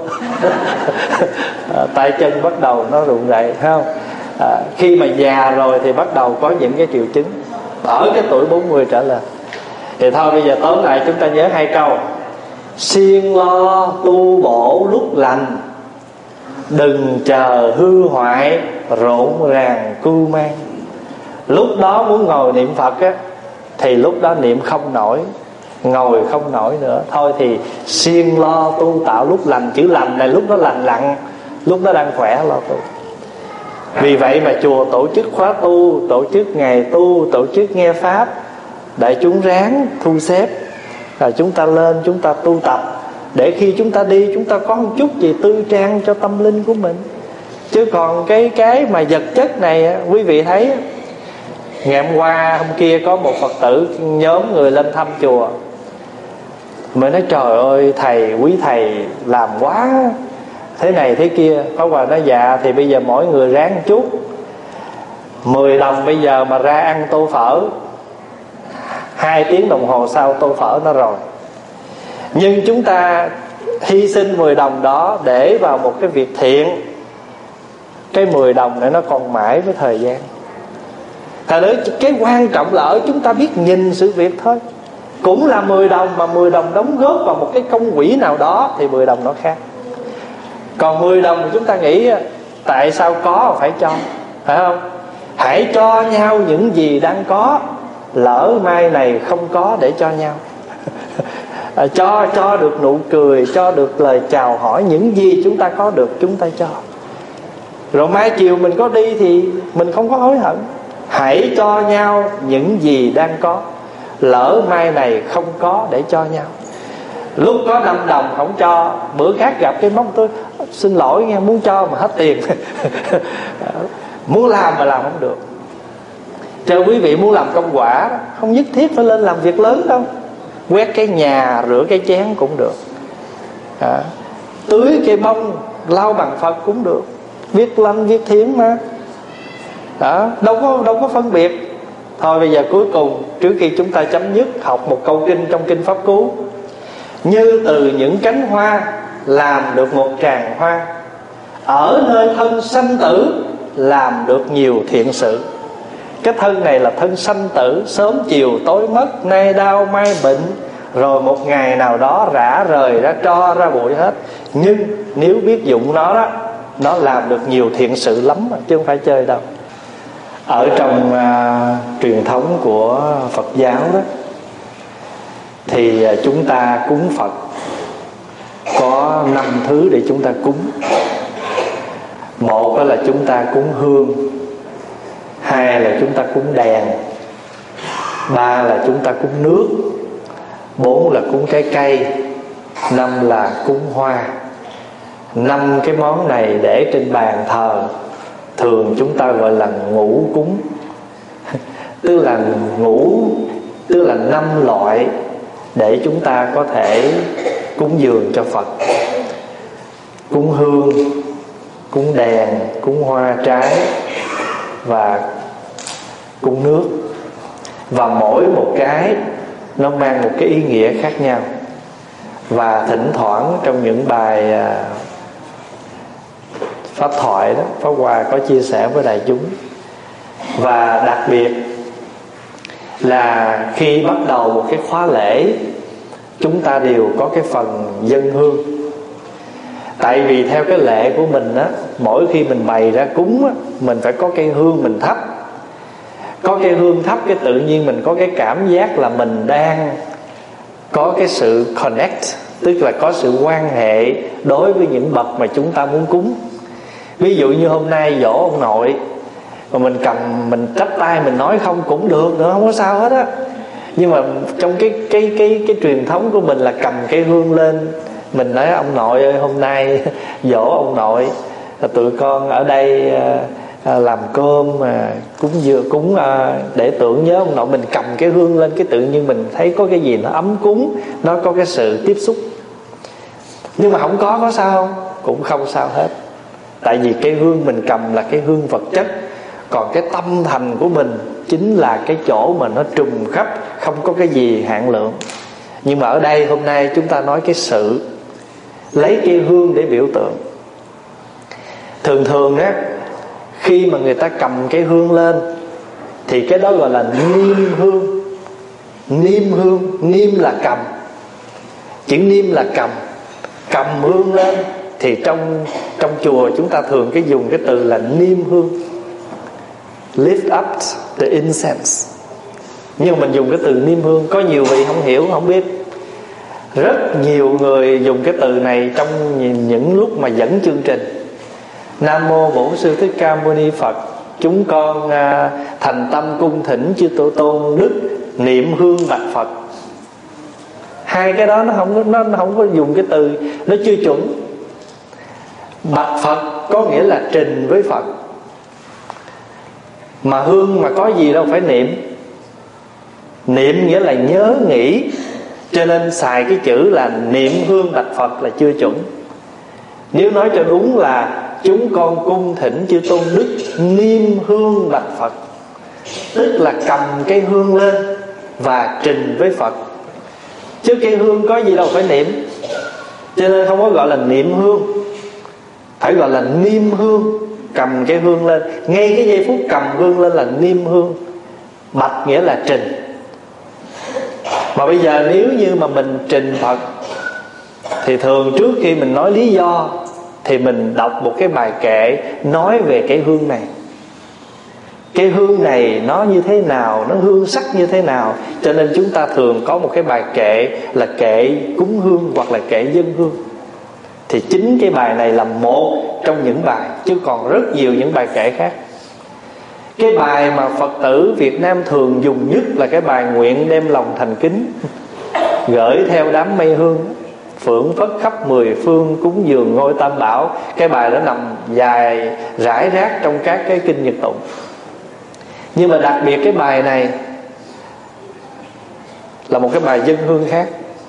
tay chân bắt đầu nó rụng rẩy, thấy không? Khi mà già rồi thì bắt đầu có những cái triệu chứng ở cái tuổi 40 trở lên. Thì thôi bây giờ tóm lại chúng ta nhớ hai câu: siêng lo tu bổ lúc lành, đừng chờ hư hoại rộn ràng cưu mang. Lúc đó muốn ngồi niệm Phật á, thì lúc đó niệm không nổi, ngồi không nổi nữa. Thôi thì siêng lo tu tạo lúc lành. Chữ lành này lúc đó lành lặn, lúc đó đang khỏe lo tu. Vì vậy mà chùa tổ chức khóa tu, tổ chức ngày tu, tổ chức nghe Pháp. Đại chúng ráng thu xếp, rồi chúng ta lên chúng ta tu tập, để khi chúng ta đi chúng ta có một chút gì tư trang cho tâm linh của mình. Chứ còn cái mà vật chất này, quý vị thấy ngày hôm qua hôm kia có một Phật tử nhóm người lên thăm chùa, mới nói trời ơi thầy, quý thầy làm quá thế này thế kia. Pháp Hòa nói dạ thì bây giờ mỗi người ráng một chút. 10 đồng bây giờ mà ra ăn tô phở, 2 tiếng đồng hồ sau tô phở nó rồi. Nhưng chúng ta hy sinh 10 đồng đó để vào một cái việc thiện, cái 10 đồng này nó còn mãi với thời gian. Thật ra cái quan trọng là ở chúng ta biết nhìn sự việc thôi. Cũng là 10 đồng mà 10 đồng đóng góp vào một cái công quỹ nào đó thì 10 đồng nó khác. Còn 10 đồng thì chúng ta nghĩ tại sao có phải cho, phải không? Hãy cho nhau những gì đang có, lỡ mai này không có để cho nhau cho được nụ cười, cho được lời chào hỏi, những gì chúng ta có được chúng ta cho. Rồi mai chiều mình có đi thì mình không có hối hận. Hãy cho nhau những gì đang có, lỡ mai này không có để cho nhau. Lúc có 5 đồng không cho, bữa khác gặp cái móc tôi xin lỗi nghe, muốn cho mà hết tiền muốn làm mà làm không được. Cho quý vị muốn làm công quả, không nhất thiết phải lên làm việc lớn đâu. Quét cái nhà, rửa cái chén cũng được, tưới cây bông, lau bằng Phật cũng được, viết lanh viết thiến mà đâu có phân biệt. Thôi bây giờ cuối cùng, trước khi chúng ta chấm dứt, học một câu kinh trong kinh Pháp Cú: như từ những cánh hoa làm được một tràng hoa, ở nơi thân sanh tử làm được nhiều thiện sự. Cái thân này là thân sanh tử, sớm chiều tối mất, nay đau mai bệnh, rồi một ngày nào đó rã rời ra, tro ra bụi hết. Nhưng nếu biết dụng nó đó, nó làm được nhiều thiện sự lắm mà, chứ không phải chơi đâu. Ở trong truyền thống của Phật giáo đó, thì chúng ta cúng Phật có 5 thứ để chúng ta cúng. Một là chúng ta cúng hương, 2 là chúng ta cúng đèn, 3 là chúng ta cúng nước, 4 là cúng trái cây, 5 là cúng hoa. 5 cái món này để trên bàn thờ, thường chúng ta gọi là ngũ cúng tức là 5 loại để chúng ta có thể cúng dường cho Phật: cúng hương, cúng đèn, cúng hoa trái và cúng nước. Và mỗi một cái nó mang một cái ý nghĩa khác nhau. Và thỉnh thoảng trong những bài pháp thoại đó, Pháp Hòa có chia sẻ với đại chúng. Và đặc biệt là khi bắt đầu một cái khóa lễ, chúng ta đều có cái phần dâng hương. Tại vì theo cái lệ của mình á, mỗi khi mình bày ra cúng á, mình phải có cây hương mình thắp. Có cây hương thắp, cái tự nhiên mình có cái cảm giác là mình đang có cái sự connect, tức là có sự quan hệ đối với những bậc mà chúng ta muốn cúng. Ví dụ như hôm nay giỗ ông nội, mà mình cầm, mình chắp tay mình nói không cũng được nữa, không có sao hết á. Nhưng mà trong cái truyền thống của mình là cầm cây hương lên, mình nói ông nội ơi, hôm nay giỗ ông nội, tụi con ở đây làm cơm mà cúng để tưởng nhớ ông nội. Mình cầm cái hương lên, cái tự nhiên mình thấy có cái gì nó ấm cúng, nó có cái sự tiếp xúc. Nhưng mà không có sao không? Cũng không sao hết. Tại vì cái hương mình cầm là cái hương vật chất, còn cái tâm thành của mình chính là cái chỗ mà nó trùm khắp, không có cái gì hạn lượng. Nhưng mà ở đây hôm nay chúng ta nói cái sự lấy cây hương để biểu tượng. Thường thường á, khi mà người ta cầm cái hương lên thì cái đó gọi là niêm hương. Niêm hương, niêm là cầm, chữ niêm là cầm. Cầm hương lên thì trong chùa chúng ta thường dùng cái từ là niêm hương, lift up the incense. Nhưng mình dùng cái từ niêm hương, có nhiều vị không hiểu, không biết. Rất nhiều người dùng cái từ này trong những lúc mà dẫn chương trình. Nam mô Bổn Sư Thích Ca Mâu Ni Phật, chúng con thành tâm cung thỉnh chư Tổ Tôn đức niệm hương bạch Phật. Hai cái đó nó không có dùng cái từ, nó chưa chuẩn. Bạch Phật có nghĩa là trình với Phật, mà hương mà có gì đâu phải niệm. Niệm nghĩa là nhớ nghĩ, cho nên xài cái chữ là niệm hương bạch Phật là chưa chuẩn. Nếu nói cho đúng là chúng con cung thỉnh chư Tôn đức niêm hương bạch Phật, tức là cầm cái hương lên và trình với Phật. Chứ cái hương có gì đâu phải niệm, cho nên không có gọi là niệm hương, phải gọi là niêm hương. Cầm cái hương lên, ngay cái giây phút cầm hương lên là niêm hương. Bạch nghĩa là trình. Mà bây giờ nếu như mà mình trình Phật thì thường trước khi mình nói lý do thì mình đọc một cái bài kệ nói về cái hương này. Cái hương này nó như thế nào, nó hương sắc như thế nào. Cho nên chúng ta thường có một cái bài kệ là kệ cúng hương hoặc là kệ dân hương. Thì chính cái bài này là một trong những bài, chứ còn rất nhiều những bài kệ khác. Cái bài mà Phật tử Việt Nam thường dùng nhất là cái bài nguyện đem lòng thành kính, gửi theo đám mây hương, phưởng phất khắp mười phương, cúng dường ngôi Tam Bảo. Cái bài đó nằm dài rải rác trong các cái kinh Nhật tụng. Nhưng mà đặc biệt cái bài này là một cái bài dân hương khác.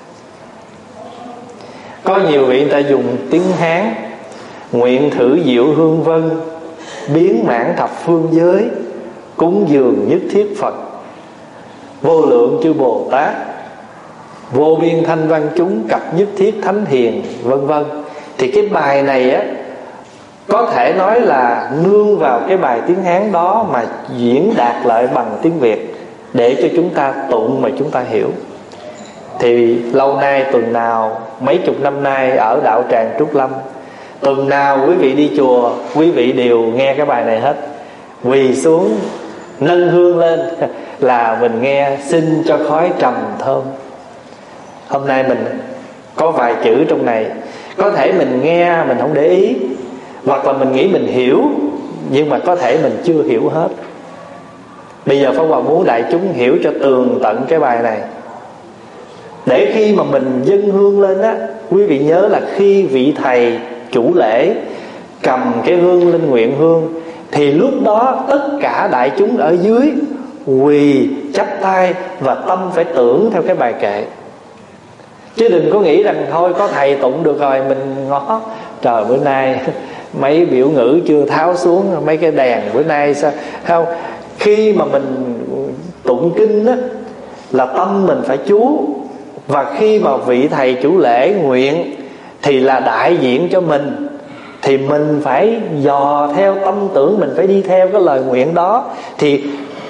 Có nhiều vị người ta dùng tiếng Hán: nguyện thử diệu hương vân, biến mãn thập phương giới, cúng dường nhất thiết Phật, vô lượng chư Bồ Tát, vô biên thanh văn chúng, cập nhất thiết thánh hiền, vân vân. Thì cái bài này á, có thể nói là nương vào cái bài tiếng Hán đó mà diễn đạt lại bằng tiếng Việt, để cho chúng ta tụng mà chúng ta hiểu. Thì lâu nay, tuần nào, mấy chục năm nay ở đạo tràng Trúc Lâm, tuần nào quý vị đi chùa, quý vị đều nghe cái bài này hết. Quỳ xuống nâng hương lên là mình nghe xin cho khói trầm thơm. Hôm nay mình có vài chữ trong này, có thể mình nghe mình không để ý, hoặc là mình nghĩ mình hiểu, nhưng mà có thể mình chưa hiểu hết. Bây giờ Pháp Hòa muốn đại chúng hiểu cho tường tận cái bài này, để khi mà mình dâng hương lên á, quý vị nhớ là khi vị thầy chủ lễ cầm cái hương lên nguyện hương, thì lúc đó tất cả đại chúng ở dưới quỳ chắp tay và tâm phải tưởng theo cái bài kệ. Chứ đừng có nghĩ rằng thôi có thầy tụng được rồi mình ngó, trời bữa nay mấy biểu ngữ chưa tháo xuống, mấy cái đèn bữa nay sao không. Khi mà mình tụng kinh á, là tâm mình phải chú. Và khi mà vị thầy chủ lễ nguyện thì là đại diện cho mình, thì mình phải dò theo tâm tưởng, mình phải đi theo cái lời nguyện đó. Thì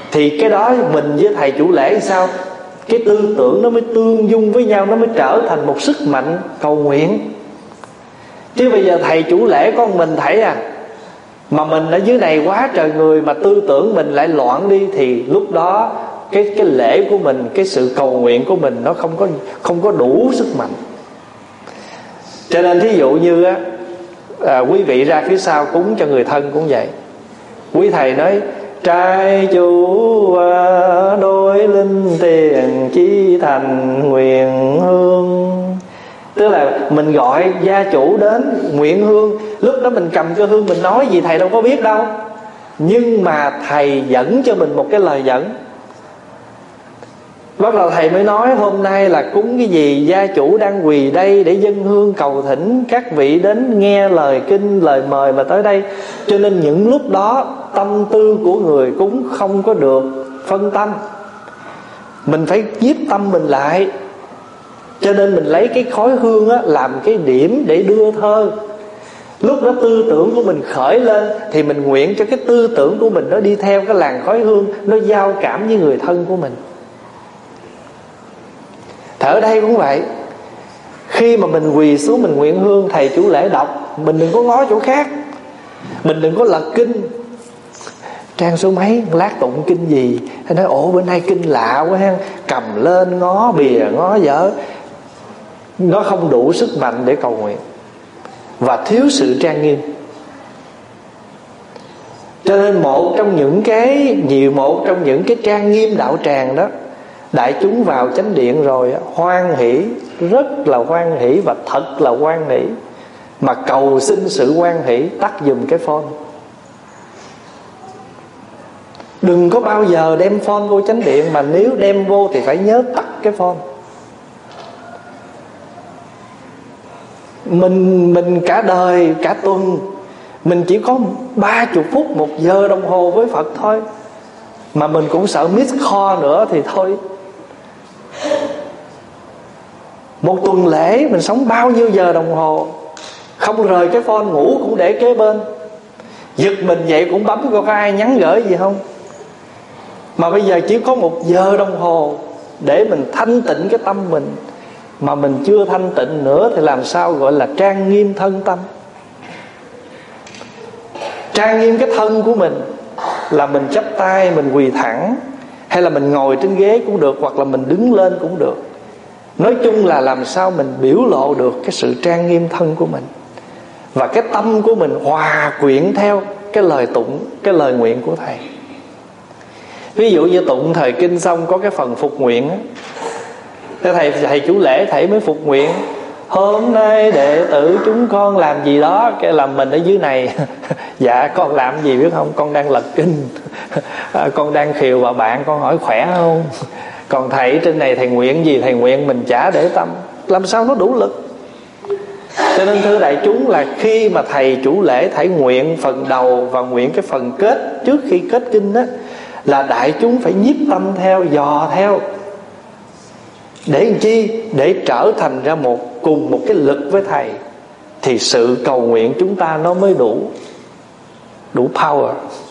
Thì cái đó mình với thầy chủ lễ sao? Cái tư tưởng nó mới tương dung với nhau, nó mới trở thành một sức mạnh cầu nguyện. Chứ bây giờ thầy chủ lễ con mình thảy à, mà mình ở dưới này quá trời người mà tư tưởng mình lại loạn đi, thì lúc đó cái lễ của mình, cái sự cầu nguyện của mình nó không có đủ sức mạnh. Cho nên thí dụ như á, quý vị ra phía sau cúng cho người thân cũng vậy. Quý thầy nói trai chủ đôi linh tiền chi thành nguyện hương, tức là mình gọi gia chủ đến nguyện hương. Lúc đó mình cầm cái hương mình nói gì thầy đâu có biết đâu, nhưng mà thầy dẫn cho mình một cái lời dẫn. Bắt đầu thầy mới nói hôm nay là cúng cái gì, gia chủ đang quỳ đây để dâng hương cầu thỉnh các vị đến nghe lời kinh, lời mời mà tới đây. Cho nên những lúc đó tâm tư của người cúng không có được phân tâm, mình phải nhiếp tâm mình lại. Cho nên mình lấy cái khói hương á, làm cái điểm để đưa thơ. Lúc đó tư tưởng của mình khởi lên thì mình nguyện cho cái tư tưởng của mình nó đi theo cái làn khói hương, nó giao cảm với người thân của mình. Thì ở đây cũng vậy. Khi mà mình quỳ xuống mình nguyện hương, thầy chủ lễ đọc, mình đừng có ngó chỗ khác. Mình đừng có lật kinh, trang số mấy, lát tụng kinh gì, hay nói ồ bữa nay kinh lạ quá ha, cầm lên ngó bìa ngó dở. Nó không đủ sức mạnh để cầu nguyện, và thiếu sự trang nghiêm. Cho nên một trong những cái trang nghiêm đạo tràng đó, đại chúng vào chánh điện rồi hoan hỷ, rất là hoan hỷ và thật là hoan hỷ, mà cầu xin sự hoan hỷ tắt giùm cái phone. Đừng có bao giờ đem phone vô chánh điện, mà nếu đem vô thì phải nhớ tắt cái phone. Mình cả đời, cả tuần mình chỉ có 30 phút, 1 giờ đồng hồ với Phật thôi, mà mình cũng sợ miss call nữa thì thôi. Một tuần lễ mình sống bao nhiêu giờ đồng hồ, không rời cái phone, ngủ cũng để kế bên, giật mình dậy cũng bấm coi có ai nhắn gửi gì không. Mà bây giờ chỉ có 1 giờ đồng hồ để mình thanh tịnh cái tâm mình, mà mình chưa thanh tịnh nữa thì làm sao gọi là trang nghiêm thân tâm. Trang nghiêm cái thân của mình là mình chắp tay, mình quỳ thẳng, hay là mình ngồi trên ghế cũng được, hoặc là mình đứng lên cũng được. Nói chung là làm sao mình biểu lộ được cái sự trang nghiêm thân của mình, và cái tâm của mình hòa quyện theo cái lời tụng, cái lời nguyện của thầy. Ví dụ như tụng thời kinh xong có cái phần phục nguyện á, thầy chủ lễ thầy mới phục nguyện: hôm nay đệ tử chúng con làm gì đó. Cái làm mình ở dưới này dạ con làm gì biết không, con đang lật kinh. Con đang khiều bà bạn, con hỏi khỏe không. Còn thầy trên này thầy nguyện gì thầy nguyện, mình chả để tâm, làm sao nó đủ lực. Cho nên thưa đại chúng, là khi mà thầy chủ lễ thầy nguyện phần đầu và nguyện cái phần kết trước khi kết kinh á, là đại chúng phải nhiếp tâm theo, dò theo. Để làm chi? Để trở thành ra cùng một cái lực với thầy, thì sự cầu nguyện chúng ta nó mới đủ power.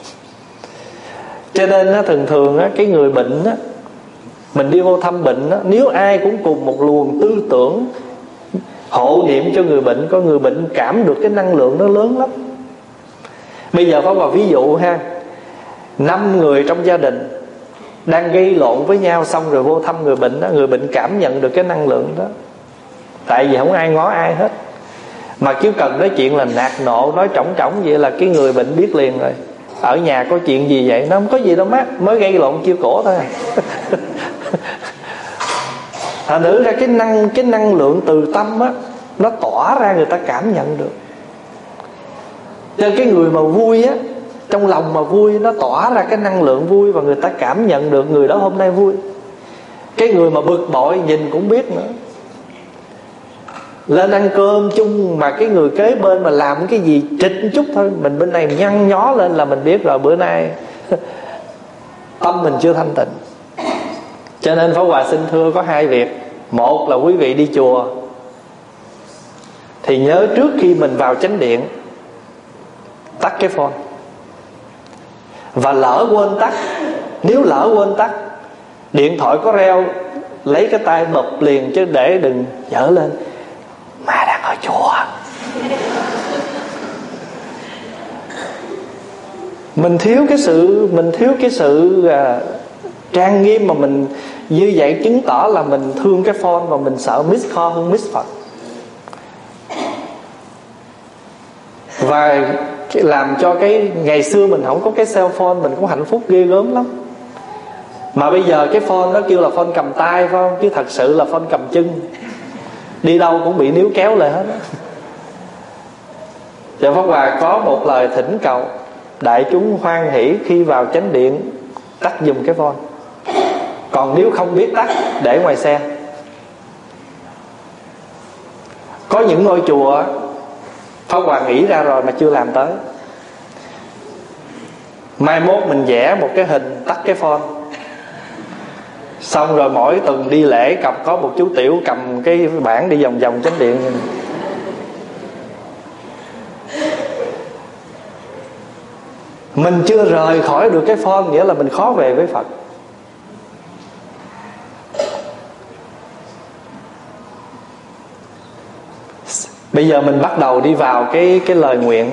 Cho nên thường cái người bệnh á, mình đi vô thăm bệnh á, nếu ai cũng cùng một luồng tư tưởng hộ niệm cho người bệnh, có người bệnh cảm được cái năng lượng nó lớn lắm. Bây giờ có vào ví dụ ha, 5 người trong gia đình đang gây lộn với nhau, xong rồi vô thăm người bệnh đó, người bệnh cảm nhận được cái năng lượng đó. Tại vì không ai ngó ai hết, mà cứ cần nói chuyện là nạt nộ, nói trỏng vậy là cái người bệnh biết liền rồi. Ở nhà có chuyện gì vậy? Nó không có gì đâu má, mới gây lộn chiêu cổ thôi. Thành thử ra cái năng lượng từ tâm á, nó tỏa ra, người ta cảm nhận được. Cho nên cái người mà vui á, trong lòng mà vui, nó tỏa ra cái năng lượng vui, và người ta cảm nhận được người đó hôm nay vui. Cái người mà bực bội nhìn cũng biết nữa. Lên ăn cơm chung mà cái người kế bên mà làm cái gì trịch chút thôi, mình bên này nhăn nhó lên là mình biết rồi bữa nay tâm mình chưa thanh tịnh. Cho nên Pháp Hòa xin thưa có 2 việc. Một là quý vị đi chùa thì nhớ trước khi mình vào chánh điện tắt cái phone. Và lỡ quên tắt, Nếu lỡ quên tắt, điện thoại có reo, lấy cái tay bập liền, chứ để đừng dở lên mà đang ở chùa. Mình thiếu cái sự trang nghiêm, mà mình như vậy chứng tỏ là mình thương cái phone, và mình sợ miss call hơn miss Phật. Và làm cho cái ngày xưa mình không có cái cell phone, mình cũng hạnh phúc ghê gớm lắm. Mà bây giờ cái phone nó kêu là phone cầm tay, phải không? Chứ thật sự là phone cầm chân, đi đâu cũng bị níu kéo lại hết á. Và Pháp Hòa có một lời thỉnh cầu đại chúng hoan hỷ khi vào chánh điện tắt giùm cái phone. Còn nếu không biết tắt, để ngoài xe. Có những ngôi chùa Pháp Hòa nghĩ ra rồi mà chưa làm tới. Mai mốt mình vẽ một cái hình tắt cái phone, xong rồi mỗi tuần đi lễ có một chú tiểu cầm cái bảng đi vòng vòng chánh điện. Mình chưa rời khỏi được cái phone, nghĩa là mình khó về với Phật. Bây giờ mình bắt đầu đi vào cái lời nguyện.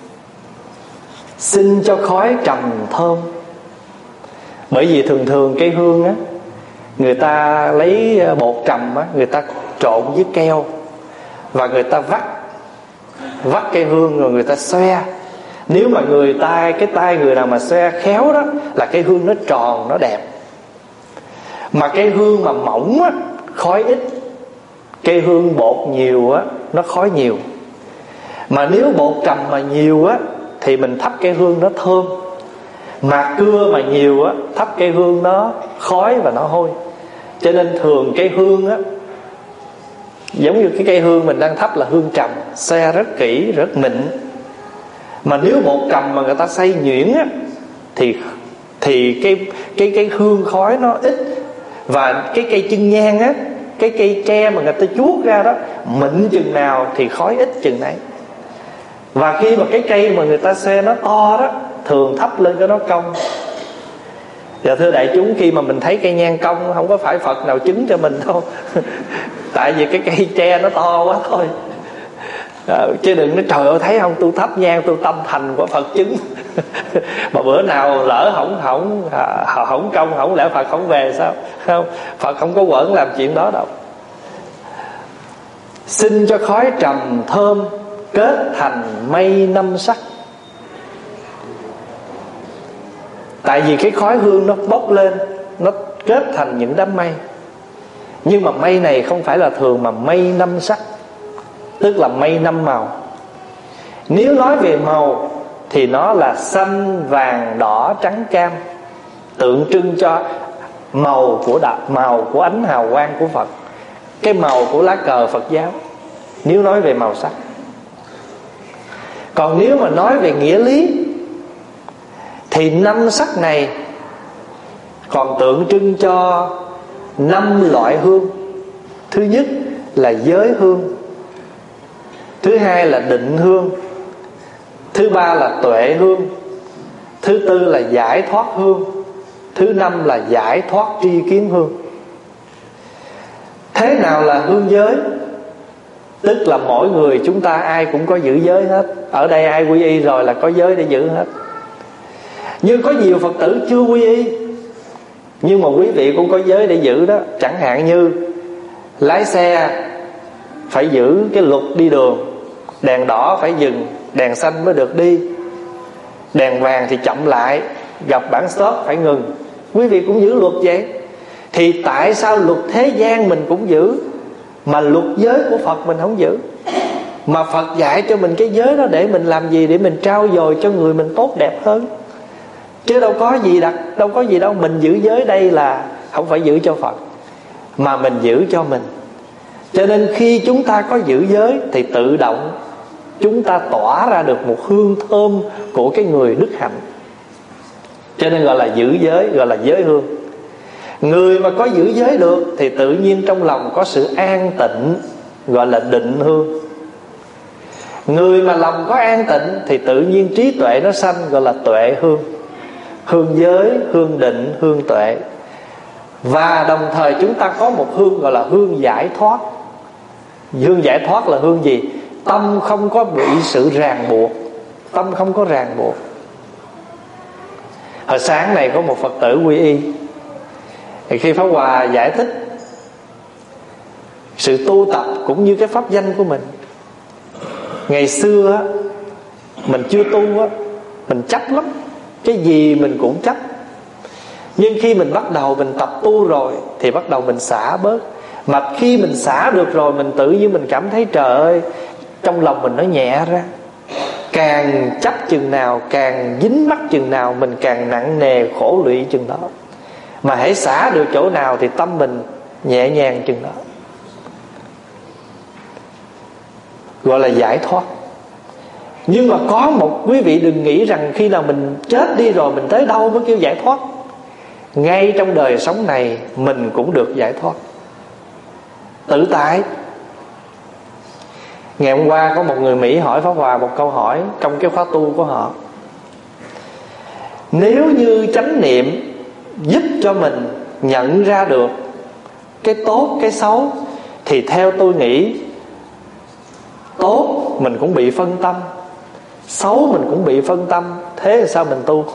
Xin cho khói trầm thơm. Bởi vì thường thường cây hương á, người ta lấy bột trầm á, người ta trộn với keo, và người ta vắt cây hương rồi người ta xoe. Nếu mà cái tay người nào mà xoe khéo đó, là cây hương nó tròn, nó đẹp. Mà cây hương mà mỏng á, khói ít. Cây hương bột nhiều á, nó khói nhiều. Mà nếu bột trầm mà nhiều á, thì mình thắp cây hương nó thơm. Mà cưa mà nhiều á, thắp cây hương nó khói và nó hôi. Cho nên thường cây hương á, giống như cái cây hương mình đang thắp là hương trầm, xe rất kỹ, rất mịn. Mà nếu bột trầm mà người ta xay nhuyễn á, thì cái hương khói nó ít. Và cái cây chân nhang á, cái cây tre mà người ta chuốt ra đó, mịn chừng nào thì khói ít chừng nấy. Và khi mà cái cây mà người ta xe nó to đó, thường thắp lên cái nó cong. Và thưa đại chúng, khi mà mình thấy cây nhang cong, không có phải Phật nào chứng cho mình đâu. Tại vì cái cây tre nó to quá thôi. Chứ đừng nói trời ơi thấy không, tôi thắp nhang tôi tâm thành của Phật chứng. Mà bữa nào lỡ hỏng công, hỏng lẽ Phật không về sao? Không, Phật không có quẩn làm chuyện đó đâu. Xin cho khói trầm thơm kết thành mây năm sắc. Tại vì cái khói hương nó bốc lên, nó kết thành những đám mây. Nhưng mà mây này không phải là thường, mà mây năm sắc, tức là mây năm màu. Nếu nói về màu thì nó là xanh, vàng, đỏ, trắng, cam, tượng trưng cho màu của ánh hào quang của Phật, cái màu của lá cờ Phật giáo, nếu nói về màu sắc. Còn nếu mà nói về nghĩa lý thì năm sắc này còn tượng trưng cho 5 loại hương. Thứ nhất là giới hương, thứ hai là định hương, thứ ba là tuệ hương, thứ tư là giải thoát hương, thứ năm là giải thoát tri kiến hương. Thế nào là hương giới? Tức là mỗi người chúng ta ai cũng có giữ giới hết. Ở đây ai quy y rồi là có giới để giữ hết. Nhưng có nhiều Phật tử chưa quy y, nhưng mà quý vị cũng có giới để giữ đó. Chẳng hạn như lái xe phải giữ cái luật đi đường, đèn đỏ phải dừng, đèn xanh mới được đi, đèn vàng thì chậm lại, gặp bảng stop phải ngừng. Quý vị cũng giữ luật vậy. Thì tại sao luật thế gian mình cũng giữ, mà luật giới của Phật mình không giữ? Mà Phật dạy cho mình cái giới đó để mình làm gì? Để mình trau dồi cho người mình tốt đẹp hơn. Chứ đâu có gì đâu có gì đâu. Mình giữ giới đây là không phải giữ cho Phật, mà mình giữ cho mình. Cho nên khi chúng ta có giữ giới thì tự động chúng ta tỏa ra được một hương thơm của cái người đức hạnh. Cho nên gọi là giữ giới, gọi là giới hương. Người mà có giữ giới được thì tự nhiên trong lòng có sự an tịnh, gọi là định hương. Người mà lòng có an tịnh thì tự nhiên trí tuệ nó sanh, gọi là tuệ hương. hương giới, hương định, hương tuệ. Và đồng thời chúng ta có một hương gọi là hương giải thoát. Hương giải thoát là hương gì? Tâm không có bị sự ràng buộc. Tâm không có ràng buộc. Hồi sáng này có một Phật tử quy y, thì khi Pháp Hòa giải thích sự tu tập cũng như cái pháp danh của mình. Ngày xưa mình chưa tu mình chấp lắm, cái gì mình cũng chấp. Nhưng khi mình bắt đầu mình tập tu rồi thì bắt đầu mình xả bớt. Mà khi mình xả được rồi, mình tự nhiên mình cảm thấy trời ơi, trong lòng mình nó nhẹ ra. Càng chấp chừng nào, càng dính mắc chừng nào, mình càng nặng nề khổ lụy chừng đó. Mà hãy xả được chỗ nào thì tâm mình nhẹ nhàng chừng đó, gọi là giải thoát. Nhưng mà có một quý vị đừng nghĩ rằng khi nào mình chết đi rồi mình tới đâu mới kêu giải thoát. Ngay trong đời sống này mình cũng được giải thoát tự tại. Ngày hôm qua có một người Mỹ hỏi Pháp Hòa một câu hỏi trong cái khóa tu của họ: nếu như chánh niệm giúp cho mình nhận ra được cái tốt, cái xấu, thì theo tôi nghĩ tốt mình cũng bị phân tâm, xấu mình cũng bị phân tâm, thế là sao mình tu?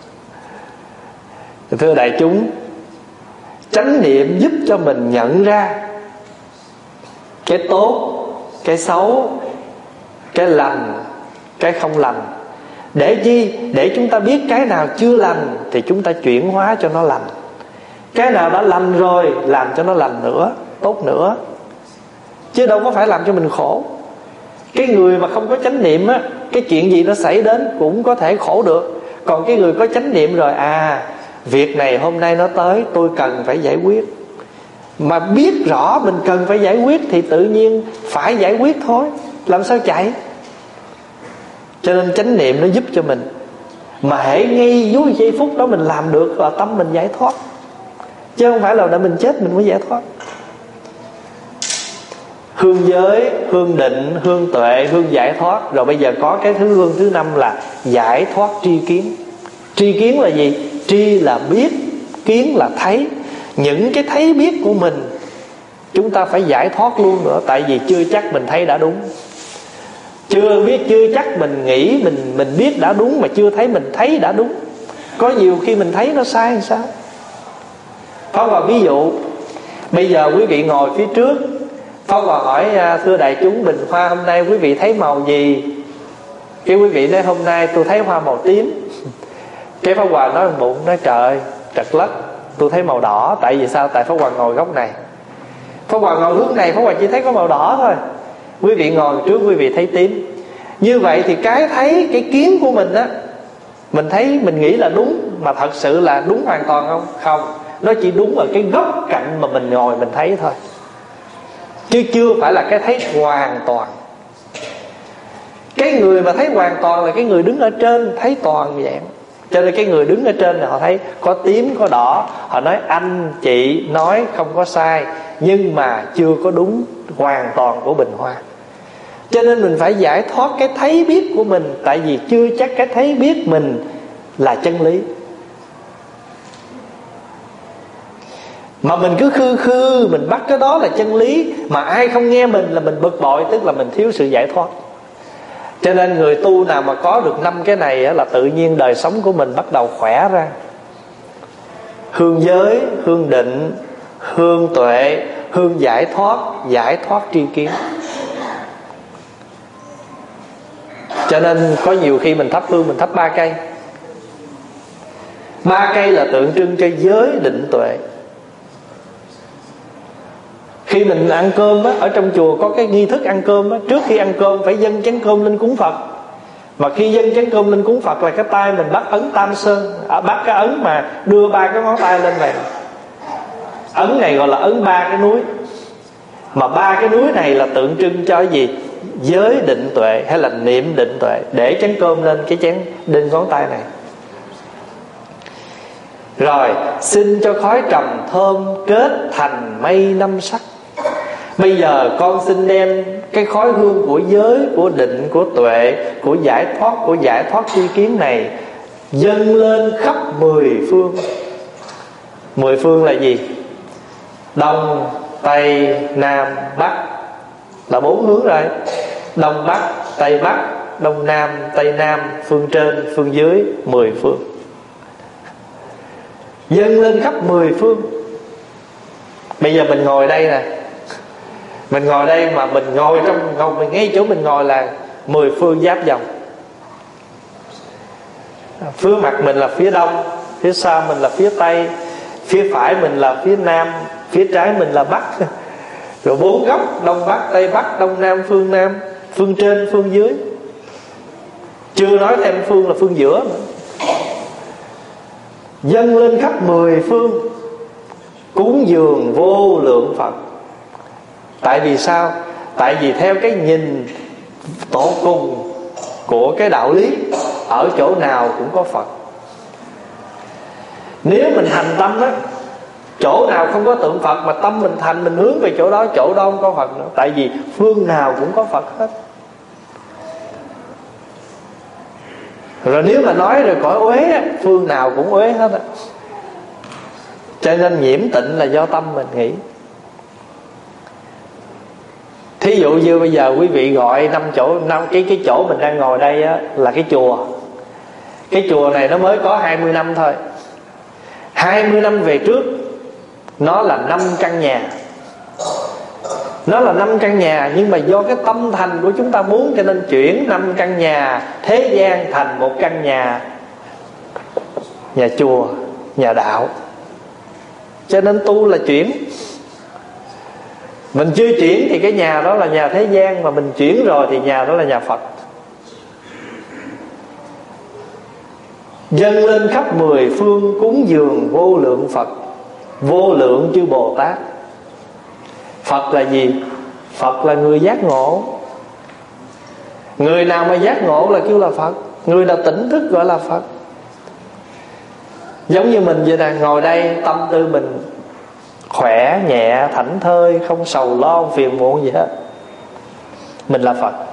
Thưa đại chúng, chánh niệm giúp cho mình nhận ra cái tốt, cái xấu, cái lành, cái không lành. Để chi? Để chúng ta biết cái nào chưa lành thì chúng ta chuyển hóa cho nó lành. Cái nào đã lành rồi làm cho nó lành nữa, tốt nữa, chứ đâu có phải làm cho mình khổ. Cái người mà không có chánh niệm á, cái chuyện gì nó xảy đến cũng có thể khổ được. Còn cái người có chánh niệm rồi, việc này hôm nay nó tới, tôi cần phải giải quyết. Mà biết rõ mình cần phải giải quyết thì tự nhiên phải giải quyết thôi, làm sao chạy. Cho nên chánh niệm nó giúp cho mình. Mà hễ ngay dưới giây phút đó mình làm được là tâm mình giải thoát, chứ không phải là để mình chết mình mới giải thoát. Hương giới, hương định, hương tuệ, hương giải thoát. Rồi bây giờ có cái thứ hương thứ 5 là giải thoát tri kiến. Tri kiến là gì? Tri là biết, kiến là thấy. Những cái thấy biết của mình chúng ta phải giải thoát luôn nữa. Tại vì chưa chắc mình thấy đã đúng, chưa chắc mình nghĩ mình biết đã đúng, mà chưa thấy mình thấy đã đúng. Có nhiều khi mình thấy nó sai làm sao. Pháp Hòa ví dụ, bây giờ quý vị ngồi phía trước, Pháp Hòa hỏi thưa đại chúng, bình hoa hôm nay quý vị thấy màu gì? Cái quý vị nói hôm nay tôi thấy hoa màu tím. Cái Pháp Hòa nói bụng, nói trời ơi, trật lất, tôi thấy màu đỏ. Tại vì sao? Tại Pháp Hòa ngồi góc này, Pháp Hòa ngồi hướng này, Pháp Hòa chỉ thấy có màu đỏ thôi. Quý vị ngồi trước quý vị thấy tím. Như vậy thì cái thấy, cái kiến của mình á, mình thấy mình nghĩ là đúng, mà thật sự là đúng hoàn toàn không? Không, nó chỉ đúng ở cái góc cạnh mà mình ngồi mình thấy thôi, chứ chưa phải là cái thấy hoàn toàn. Cái người mà thấy hoàn toàn là cái người đứng ở trên thấy toàn dạng. Cho nên cái người đứng ở trên là họ thấy có tím có đỏ, họ nói anh chị nói không có sai, nhưng mà chưa có đúng hoàn toàn của bình hoa. Cho nên mình phải giải thoát cái thấy biết của mình. Tại vì chưa chắc cái thấy biết mình là chân lý, mà mình cứ khư mình bắt cái đó là chân lý, mà ai không nghe mình là mình bực bội, tức là mình thiếu sự giải thoát. Cho nên người tu nào mà có được 5 cái này là tự nhiên đời sống của mình bắt đầu khỏe ra. Hương giới, hương định, hương tuệ, hương giải thoát tri kiến. Cho nên có nhiều khi mình thắp hương, mình thắp 3 cây. 3 cây là tượng trưng cho giới, định, tuệ. Khi mình ăn cơm á, ở trong chùa có cái nghi thức ăn cơm á, trước khi ăn cơm phải dâng chén cơm lên cúng Phật. Mà khi dâng chén cơm lên cúng Phật là cái tay mình bắt ấn Tam Sơn, bắt cái ấn mà đưa 3 cái ngón tay lên này. Ấn này gọi là ấn 3 cái núi. Mà 3 cái núi này là tượng trưng cho gì? Giới, định, tuệ, hay là niệm, định, tuệ. Để chén cơm lên cái chén đinh ngón tay này. Rồi xin cho khói trầm thơm kết thành mây 5 sắc. Bây giờ con xin đem cái khói hương của giới, của định, của tuệ, của giải thoát tri kiến này dâng lên khắp 10 phương. 10 phương là gì? Đông, Tây, Nam, Bắc, là 4 hướng rồi. Đông Bắc, Tây Bắc, Đông Nam, Tây Nam, phương trên, phương dưới, 10 phương. Dâng lên khắp 10 phương. Bây giờ mình ngồi đây nè, mình ngồi đây mà mình ngồi trong mình ngay chỗ mình ngồi là 10 phương giáp vòng. Phía mặt mình là phía đông, phía sau mình là phía tây, phía phải mình là phía nam, phía trái mình là bắc. Rồi 4 góc, đông bắc, tây bắc, đông nam, phương trên, phương dưới. Chưa nói thêm phương là phương giữa nữa. Dâng lên khắp 10 phương, cúng dường vô lượng Phật. Tại vì sao? Tại vì theo cái nhìn tổ cùng của cái đạo lý, ở chỗ nào cũng có Phật. Nếu mình thành tâm á, chỗ nào không có tượng Phật mà tâm mình thành, mình hướng về chỗ đó, chỗ đó không có Phật nữa. Tại vì phương nào cũng có Phật hết. Rồi nếu mà nói rồi cõi uế á, phương nào cũng uế hết á. Cho nên nhiễm tịnh là do tâm mình nghĩ. Thí dụ như bây giờ quý vị gọi 5 cái chỗ mình đang ngồi đây á, là cái chùa. Cái chùa này nó mới có 20 năm thôi. 20 năm về trước nó là 5 căn nhà. Nó là 5 căn nhà, nhưng mà do cái tâm thành của chúng ta muốn, cho nên chuyển 5 căn nhà thế gian thành một căn nhà chùa, nhà đạo. Cho nên tu là chuyển. Mình chưa chuyển thì cái nhà đó là nhà thế gian, mà mình chuyển rồi thì nhà đó là nhà Phật. Dâng lên khắp 10 phương, cúng dường vô lượng Phật, vô lượng chư Bồ Tát. Phật là gì? Phật là người giác ngộ. Người nào mà giác ngộ là kêu là Phật. Người nào tỉnh thức gọi là Phật. Giống như mình vậy nè, ngồi đây tâm tư mình khỏe, nhẹ, thảnh thơi, không sầu lo, phiền muộn gì hết, mình là Phật.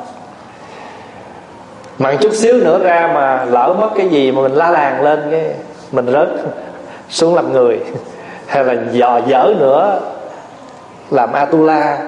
Mà chút xíu nữa ra mà lỡ mất cái gì mà mình la làng lên, cái mình rớt xuống làm người. Hay là dở nữa làm Atula.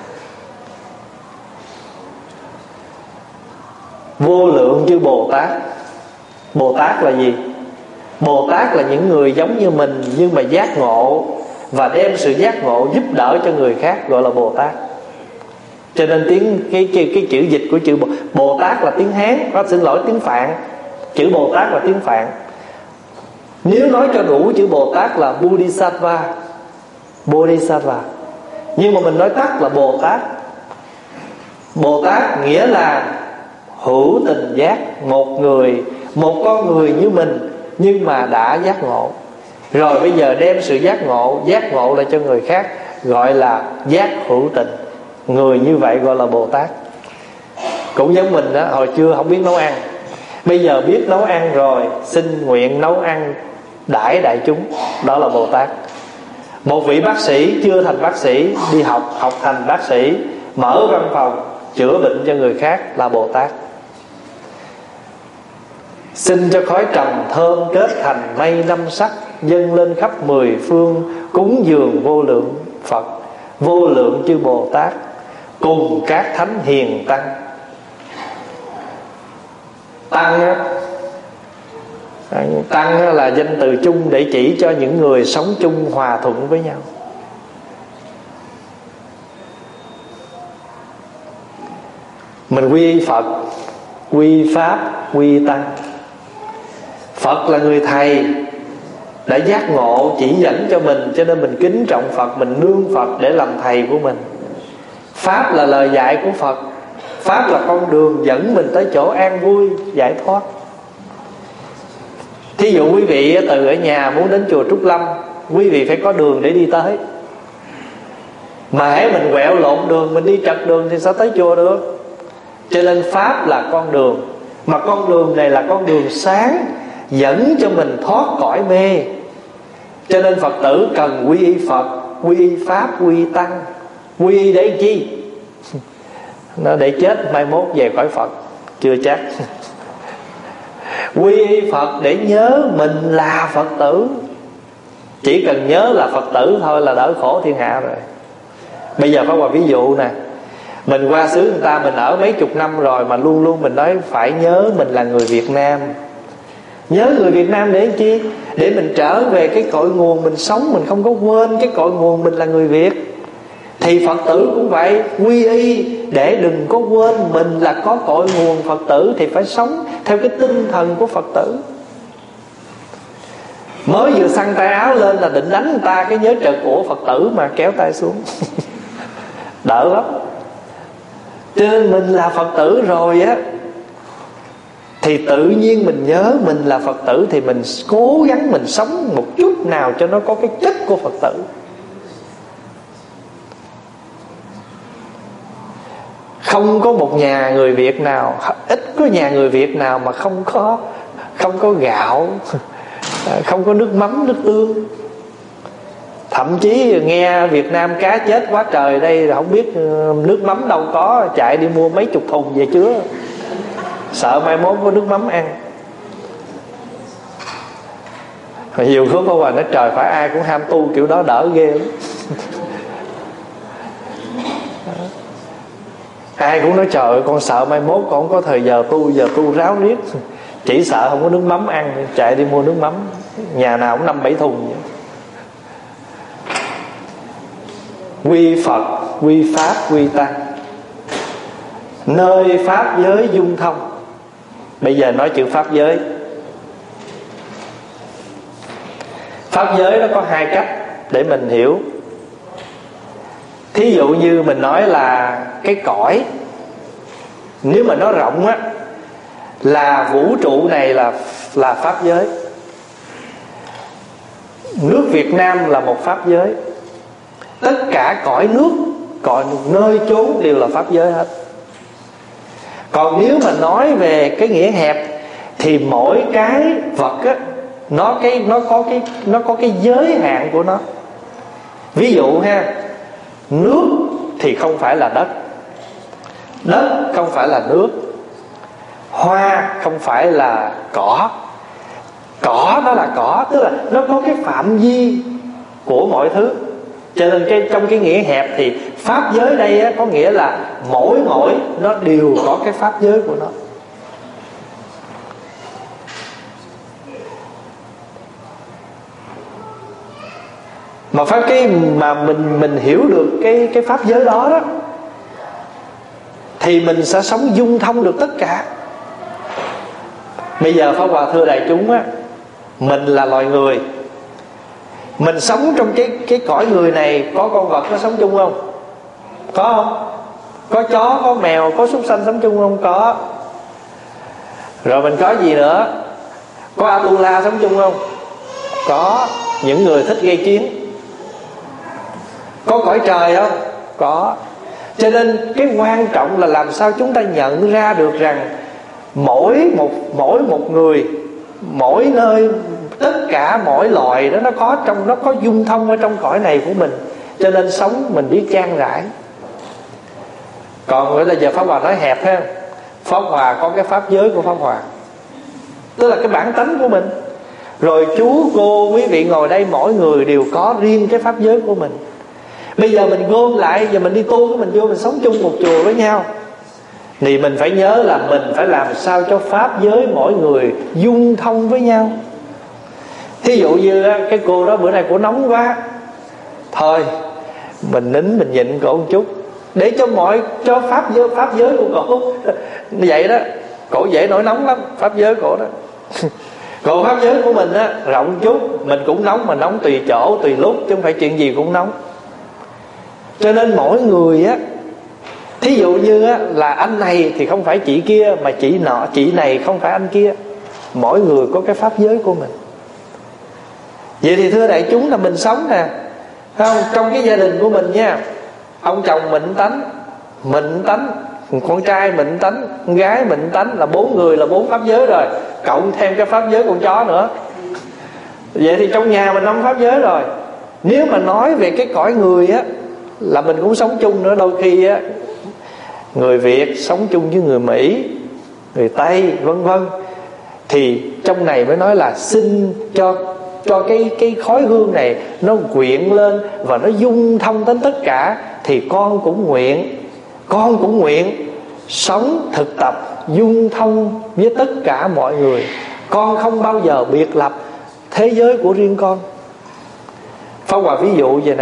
Vô lượng chư Bồ Tát. Bồ Tát là gì? Bồ Tát là những người giống như mình, nhưng mà giác ngộ và đem sự giác ngộ giúp đỡ cho người khác, gọi là Bồ Tát. Cho nên cái chữ dịch của chữ Bồ Tát là tiếng Hán, xin lỗi tiếng Phạn. Chữ Bồ Tát là tiếng Phạn. Nếu nói cho đủ, chữ Bồ Tát là Bodhisattva. Bodhisattva. Nhưng mà mình nói tắt là Bồ Tát. Bồ Tát nghĩa là hữu tình giác. Một con người như mình, nhưng mà đã giác ngộ. Rồi bây giờ đem sự giác ngộ lại cho người khác, gọi là giác hữu tình. Người như vậy gọi là Bồ Tát. Cũng giống mình đó, hồi xưa không biết nấu ăn, bây giờ biết nấu ăn rồi, xin nguyện nấu ăn đãi đại chúng, đó là Bồ Tát. Một vị bác sĩ chưa thành bác sĩ, đi học thành bác sĩ, mở văn phòng chữa bệnh cho người khác, là Bồ Tát. Xin cho khói trầm thơm kết thành mây năm sắc, dâng lên khắp 10 phương, cúng dường vô lượng Phật, vô lượng chư Bồ Tát, cùng các thánh hiền tăng. Tăng là danh từ chung để chỉ cho những người sống chung hòa thuận với nhau. Mình quy Phật, quy Pháp, quy Tăng. Phật là người thầy đã giác ngộ chỉ dẫn cho mình, cho nên mình kính trọng Phật, mình nương Phật để làm thầy của mình. Pháp là lời dạy của Phật. Pháp là con đường dẫn mình tới chỗ an vui, giải thoát. Thí dụ quý vị từ ở nhà muốn đến chùa Trúc Lâm, quý vị phải có đường để đi tới. Mà hễ mình quẹo lộn đường, mình đi trật đường thì sao tới chùa được? Cho nên Pháp là con đường. Mà con đường này là con đường sáng, dẫn cho mình thoát cõi mê. Cho nên Phật tử cần quy y Phật, quy y Pháp, quy y Tăng. Quy y để chi? Nó để chết mai mốt về cõi Phật chưa chắc. Quy y Phật để nhớ mình là Phật tử. Chỉ cần nhớ là Phật tử thôi là đỡ khổ thiên hạ rồi. Bây giờ Pháp Hòa ví dụ nè, mình qua xứ người ta, mình ở mấy chục năm rồi mà luôn luôn mình nói phải nhớ mình là người Việt Nam. Nhớ người Việt Nam để chi? Để mình trở về cái cội nguồn mình sống, mình không có quên cái cội nguồn mình là người Việt. Thì Phật tử cũng vậy, quy y để đừng có quên mình là có cội nguồn Phật tử, thì phải sống theo cái tinh thần của Phật tử. Mới vừa xăng tay áo lên là định đánh người ta, cái nhớ trật của Phật tử mà kéo tay xuống đỡ lắm. Cho nên mình là Phật tử rồi á, thì tự nhiên mình nhớ mình là Phật tử, thì mình cố gắng mình sống một chút nào cho nó có cái chất của Phật tử. Không có một nhà người Việt nào, ít có nhà người Việt nào mà không có gạo, không có nước mắm, nước tương. Thậm chí nghe Việt Nam cá chết quá trời đây, không biết nước mắm đâu có, chạy đi mua mấy chục thùng về chứa, sợ mai mốt có nước mắm ăn. Nhiều lúc Pháp Hòa nói trời, phải ai cũng ham tu kiểu đó đỡ ghê lắm. Ai cũng nói trời ơi, con sợ mai mốt con không có thời giờ tu ráo riết, chỉ sợ không có nước mắm ăn, chạy đi mua nước mắm, nhà nào cũng 5-7 thùng vậy. Quy Phật, quy Pháp, quy Tăng, nơi Pháp giới dung thông. Bây giờ nói chữ Pháp giới. Pháp giới nó có hai cách để mình hiểu. Thí dụ như mình nói là cái cõi, nếu mà nó rộng á, là vũ trụ này là Pháp giới. Nước Việt Nam là một Pháp giới. Tất cả cõi nước, cõi nơi chốn đều là Pháp giới hết. Còn nếu mà nói về cái nghĩa hẹp, thì mỗi cái vật á, nó có cái giới hạn của nó. Ví dụ ha, nước thì không phải là đất, đất không phải là nước, hoa không phải là cỏ, cỏ nó là cỏ, tức là nó có cái phạm vi của mọi thứ. Cho nên trong cái nghĩa hẹp thì Pháp giới đây á, có nghĩa là mỗi nó đều có cái Pháp giới của nó. Mà mình hiểu được cái Pháp giới đó thì mình sẽ sống dung thông được tất cả. Bây giờ Pháp Hòa thưa đại chúng á, mình là loài người, mình sống trong cái cõi người này, có con vật nó sống chung không? Có không? Có chó, có mèo, có súc sanh sống chung không? Có. Rồi mình có gì nữa? Có Atula sống chung không? Có. Những người thích gây chiến. Có cõi trời không? Có. Cho nên cái quan trọng là làm sao chúng ta nhận ra được rằng mỗi một người, mỗi nơi, tất cả mỗi loài đó nó có dung thông ở trong cõi này của mình. Cho nên sống mình biết trang rãi. Còn bây giờ Pháp Hòa nói hẹp ha, Pháp Hòa có cái Pháp giới của Pháp Hòa, tức là cái bản tánh của mình. Rồi chú, cô, quý vị ngồi đây, mỗi người đều có riêng cái Pháp giới của mình. Bây giờ mình gom lại, giờ mình đi tu, mình vô mình sống chung một chùa với nhau, thì mình phải nhớ là mình phải làm sao cho Pháp giới mỗi người dung thông với nhau. Thí dụ như cái cô đó bữa nay cổ nóng quá, thôi mình nín mình nhịn cổ một chút, để cho pháp giới của cổ vậy đó. Cổ dễ nổi nóng lắm, pháp giới cổ đó. Còn pháp giới của mình á, rộng chút, mình cũng nóng, mà nóng tùy chỗ tùy lúc, chứ không phải chuyện gì cũng nóng. Cho nên mỗi người á, thí dụ như á, là anh này thì không phải chị kia, mà chị nọ, chị này không phải anh kia. Mỗi người có cái pháp giới của mình. Vậy thì thưa đại chúng là mình sống nè, không? Trong cái gia đình của mình nha, ông chồng mịn tánh, con trai mịn tánh, con gái mịn tánh, là 4 người là 4 pháp giới rồi, cộng thêm cái pháp giới con chó nữa. Vậy thì trong nhà mình 5 pháp giới rồi. Nếu mà nói về cái cõi người á, là mình cũng sống chung nữa. Đôi khi á, người Việt sống chung với người Mỹ, người Tây, vân vân. Thì trong này mới nói là xin cho cái khói hương này nó quyện lên và nó dung thông đến tất cả. Thì con cũng nguyện sống thực tập dung thông với tất cả mọi người. Con không bao giờ biệt lập thế giới của riêng con. Pháp Hòa ví dụ vậy nè.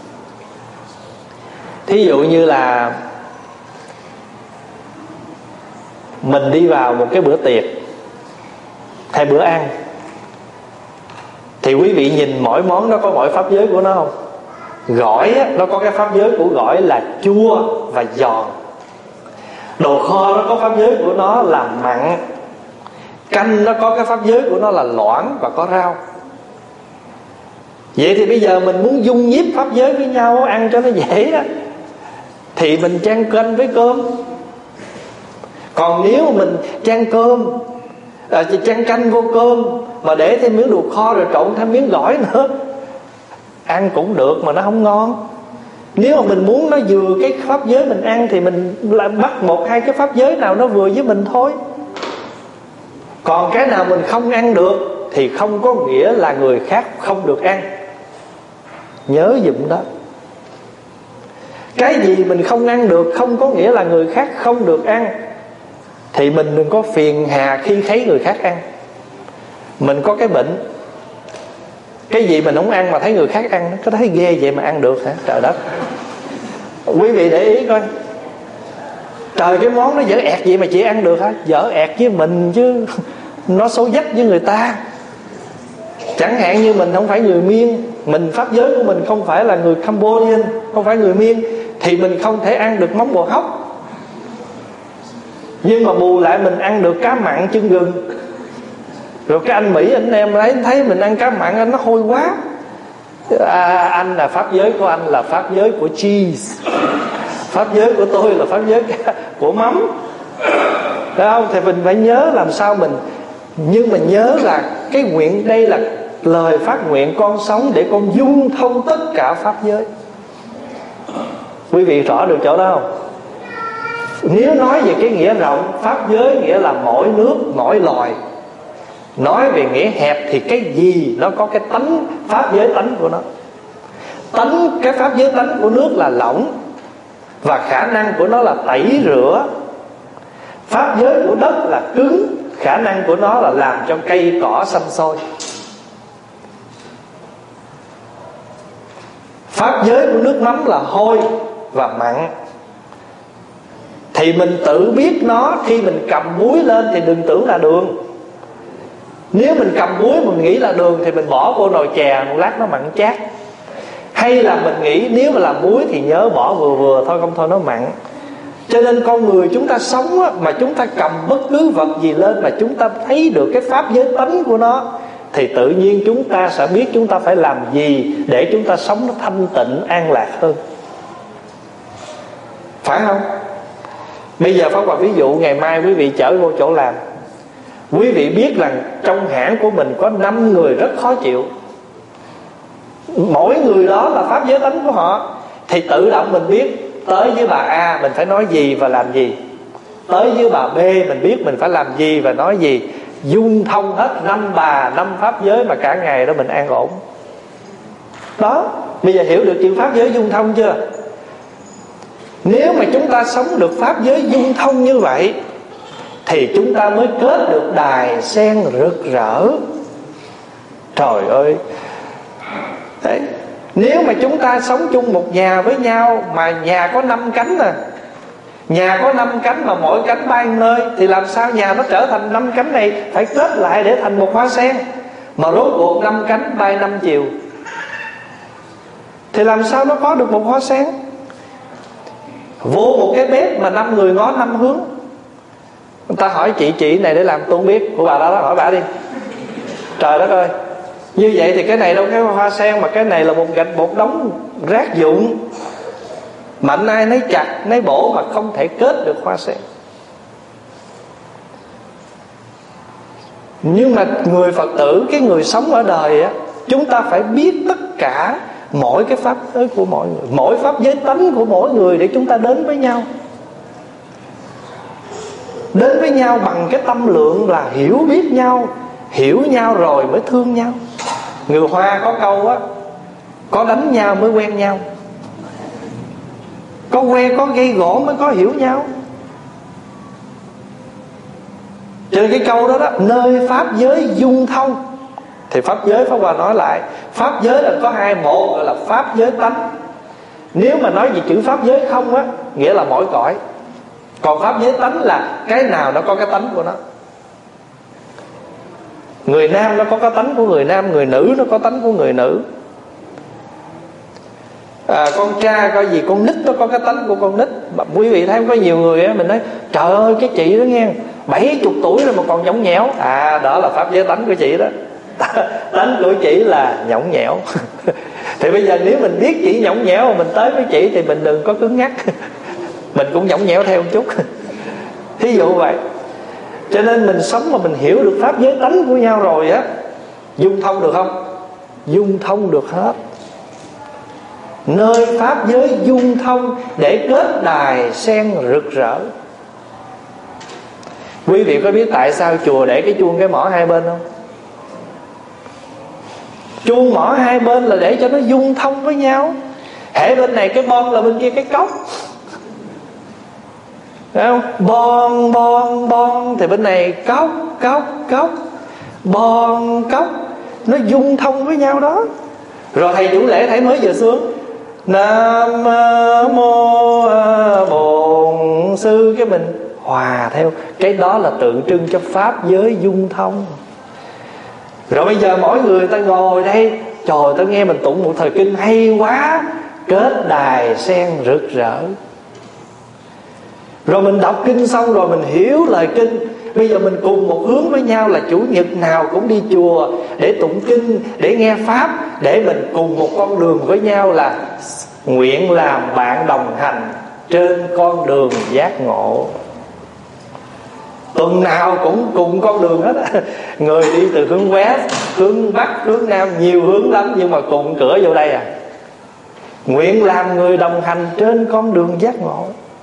Thí dụ như là mình đi vào một cái bữa tiệc hay bữa ăn, thì quý vị nhìn mỗi món nó có mỗi pháp giới của nó không? Gỏi á, nó có cái pháp giới của gỏi là chua và giòn. Đồ kho nó có pháp giới của nó là mặn. Canh nó có cái pháp giới của nó là loãng và có rau. Vậy thì bây giờ mình muốn dung nhiếp pháp giới với nhau, ăn cho nó dễ đó, thì mình chan canh với cơm. Còn nếu mà mình chan chan canh vô cơm mà để thêm miếng đồ kho rồi trộn thêm miếng gỏi nữa, ăn cũng được mà nó không ngon. Nếu mà mình muốn nó vừa cái pháp giới mình ăn thì mình lại bắt một hai cái pháp giới nào nó vừa với mình thôi. Còn cái nào mình không ăn được thì không có nghĩa là người khác không được ăn. Nhớ giùm đó. Cái gì mình không ăn được không có nghĩa là người khác không được ăn. Thì mình đừng có phiền hà khi thấy người khác ăn. Mình có cái bệnh, cái gì mình không ăn mà thấy người khác ăn, có thấy ghê vậy mà ăn được hả? Trời đất. Quý vị để ý coi, trời, cái món nó dở ẹt vậy mà chị ăn được hả? Dở ẹt với mình chứ, nó xấu dách với người ta. Chẳng hạn như mình không phải người Miên, mình pháp giới của mình không phải là người Cambodian, không phải người Miên, thì mình không thể ăn được móng bò hóc. Nhưng mà bù lại mình ăn được cá mặn chân gừng. Rồi cái anh Mỹ anh em thấy mình ăn cá mặn anh nó hôi quá. Anh là pháp giới của anh là pháp giới của cheese, pháp giới của tôi là pháp giới của mắm. Thấy không? Thì mình phải nhớ làm sao mình. Nhưng mình nhớ là cái nguyện đây là lời phát nguyện con sống để con dung thông tất cả pháp giới. Quý vị rõ được chỗ đó không? Nếu nói về cái nghĩa rộng, pháp giới nghĩa là mỗi nước, mỗi loài. Nói về nghĩa hẹp thì cái gì nó có cái tánh, pháp giới tánh của nó. Cái pháp giới tánh của nước là lỏng, và khả năng của nó là tẩy rửa. Pháp giới của đất là cứng, khả năng của nó là làm cho cây cỏ xanh xôi. Pháp giới của nước mắm là hôi và mặn. Thì mình tự biết nó. Khi mình cầm muối lên thì đừng tưởng là đường. Nếu mình cầm muối mình nghĩ là đường thì mình bỏ vô nồi chè một lát nó mặn chát. Hay là mình nghĩ nếu mà làm muối thì nhớ bỏ vừa vừa thôi, không thôi nó mặn. Cho nên con người chúng ta sống á, mà chúng ta cầm bất cứ vật gì lên mà chúng ta thấy được cái pháp giới tánh của nó, thì tự nhiên chúng ta sẽ biết chúng ta phải làm gì để chúng ta sống nó thanh tịnh an lạc hơn. Phải không? Bây giờ Pháp Hòa ví dụ ngày mai quý vị chở vô chỗ làm, quý vị biết rằng trong hãng của mình có 5 người rất khó chịu. Mỗi người đó là pháp giới tánh của họ. Thì tự động mình biết tới với bà A mình phải nói gì và làm gì, tới với bà B mình biết mình phải làm gì và nói gì. Dung thông hết 5 bà 5 pháp giới mà cả ngày đó mình an ổn. Đó, bây giờ hiểu được chữ pháp giới dung thông chưa? Nếu mà chúng ta sống được pháp giới dung thông như vậy thì chúng ta mới kết được đài sen rực rỡ. Trời ơi. Đấy. Nếu mà chúng ta sống chung một nhà với nhau mà nhà có 5 cánh nè, nhà có 5 cánh mà mỗi cánh bay nơi, thì làm sao nhà nó trở thành 5 cánh này phải kết lại để thành một hoa sen. Mà rốt cuộc 5 cánh bay 5 chiều thì làm sao nó có được một hoa sen? Vô một cái bếp mà 5 người ngó 5 hướng. Người ta hỏi chị này để làm tôi không biết, của bà đó hỏi bà đi. Trời đất ơi. Như vậy thì cái này đâu cái hoa sen, mà cái này là một gạch một đống rác dụng. Mạnh ai nấy chặt nấy bổ mà không thể kết được hoa sen. Nhưng mà người Phật tử, cái người sống ở đời á, chúng ta phải biết tất cả mỗi cái pháp giới của mọi người, mỗi pháp giới tánh của mỗi người để chúng ta đến với nhau. Đến với nhau bằng cái tâm lượng là hiểu biết nhau, hiểu nhau rồi mới thương nhau. Người Hoa có câu á, có đánh nhau mới quen nhau, có quen có gây gỗ mới có hiểu nhau. Cho nên cái câu đó đó, nơi pháp giới dung thông. Thì pháp giới Pháp Hòa nói lại, pháp giới là có hai, một gọi là pháp giới tánh. Nếu mà nói về chữ pháp giới không á, nghĩa là mỗi cõi. Còn pháp giới tánh là cái nào nó có cái tánh của nó. Người nam nó có cái tánh của người nam, người nữ nó có tánh của người nữ. Con trai coi gì, con nít nó có cái tánh của con nít. Quý vị thấy có nhiều người á, mình nói trời ơi cái chị đó nghe 70 tuổi rồi mà còn nhõng nhẽo. Đó là pháp giới tánh của chị đó. Tánh của chị là nhõng nhẽo. Thì bây giờ nếu mình biết chị nhõng nhẽo mà mình tới với chị thì mình đừng có cứng nhắc, mình cũng nhõng nhẽo theo một chút. Thí dụ vậy. Cho nên mình sống mà mình hiểu được pháp giới tánh của nhau rồi á, dung thông được không? Dung thông được hết. Nơi pháp giới dung thông để kết đài sen rực rỡ. Quý vị có biết tại sao chùa để cái chuông cái mỏ hai bên không? Chuông mỏ hai bên là để cho nó dung thông với nhau. Hễ bên này cái bon là bên kia cái cốc, thấy không? Bon bon bon thì bên này cốc cốc cốc, bon cốc, nó dung thông với nhau đó. Rồi thầy chủ lễ thầy mới vừa sướng Nam mô Bổn Sư, cái mình hòa theo. Cái đó là tượng trưng cho pháp giới dung thông. Rồi bây giờ mỗi người ta ngồi đây, trời ta nghe mình tụng một thời kinh hay quá, kết đài sen rực rỡ. Rồi mình đọc kinh xong rồi mình hiểu lời kinh. Bây giờ mình cùng một hướng với nhau là chủ nhật nào cũng đi chùa để tụng kinh, để nghe pháp, để mình cùng một con đường với nhau là nguyện làm bạn đồng hành trên con đường giác ngộ. Tuần nào cũng cùng con đường hết. Người đi từ hướng West, hướng Bắc, hướng Nam, nhiều hướng lắm, nhưng mà cùng cửa vô đây nguyện làm người đồng hành trên con đường giác ngộ.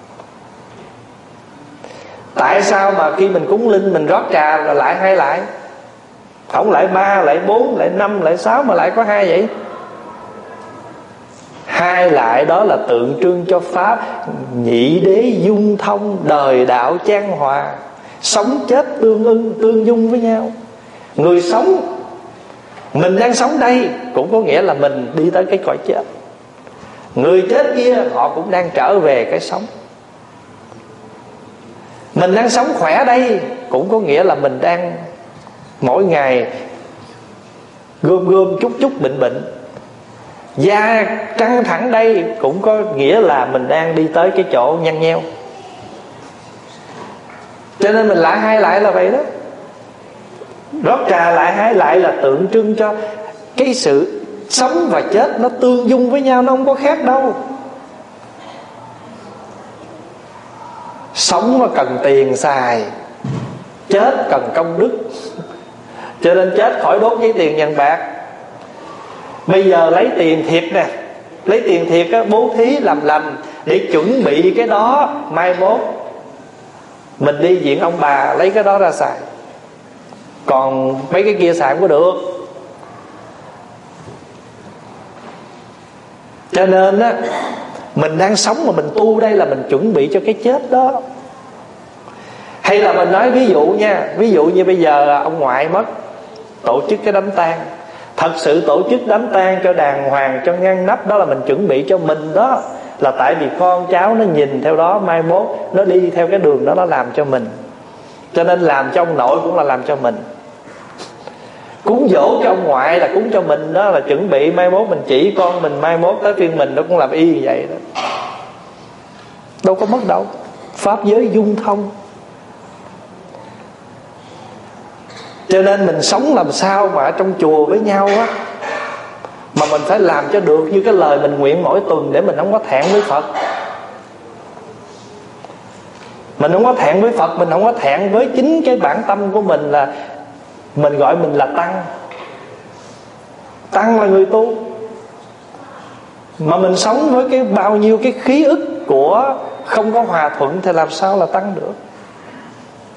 Tại sao mà khi mình cúng linh mình rót trà là lại hai lại, không lại 3, lại 4, lại 5, lại 6 mà lại có 2 vậy? Hai lại đó là tượng trưng cho pháp nhị đế dung thông, đời đạo chan hòa, sống chết tương dung với nhau. Người sống, mình đang sống đây cũng có nghĩa là mình đi tới cái cõi chết. Người chết kia họ cũng đang trở về cái sống. Mình đang sống khỏe đây cũng có nghĩa là mình đang mỗi ngày gom chút bệnh. Da căng thẳng đây cũng có nghĩa là mình đang đi tới cái chỗ nhăn nheo. Cho nên mình lại hai lại là vậy đó. Rót trà lại hai lại là tượng trưng cho cái sự sống và chết nó tương dung với nhau, nó không có khác đâu. Sống mà cần tiền xài, chết cần công đức. Cho nên chết khỏi đốt giấy tiền vàng bạc. Bây giờ lấy tiền thiệt nè, lấy tiền thiệt á, bố thí làm lành để chuẩn bị cái đó mai mốt mình đi diện ông bà lấy cái đó ra xài. Còn mấy cái kia xài không có được. Cho nên á, mình đang sống mà mình tu đây là mình chuẩn bị cho cái chết đó. Hay là mình nói ví dụ nha, ví dụ như bây giờ ông ngoại mất, tổ chức cái đám tang. Thật sự tổ chức đám tang cho đàng hoàng, cho ngăn nắp, đó là mình chuẩn bị cho mình đó. Là tại vì con cháu nó nhìn theo đó, mai mốt nó đi theo cái đường đó, nó làm cho mình. Cho nên làm cho ông nội cũng là làm cho mình. Cúng dỗ cho ông ngoại là cúng cho mình đó, là chuẩn bị mai mốt mình chỉ con mình, mai mốt tới phiên mình nó cũng làm y như vậy đó. Đâu có mất đâu. Pháp giới dung thông. Cho nên mình sống làm sao mà ở trong chùa với nhau á, mà mình phải làm cho được như cái lời mình nguyện mỗi tuần, để mình không có thẹn với Phật. Mình không có thẹn với Phật, mình không có thẹn với chính cái bản tâm của mình, là mình gọi mình là tăng. Tăng là người tu. Mà mình sống với cái bao nhiêu cái khí ức của không có hòa thuận thì làm sao là tăng được.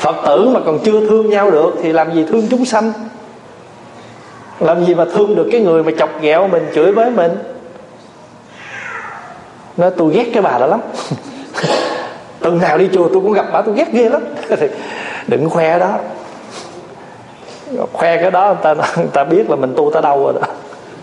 Phật tử mà còn chưa thương nhau được thì làm gì thương chúng sanh, làm gì mà thương được cái người mà chọc ghẹo mình, chửi bới mình. Nói tôi ghét cái bà đó lắm tuần nào đi chùa tôi cũng gặp bà, tôi ghét ghê lắm đừng khoe đó, khoe cái đó người ta biết là mình tu tới đâu rồi đó.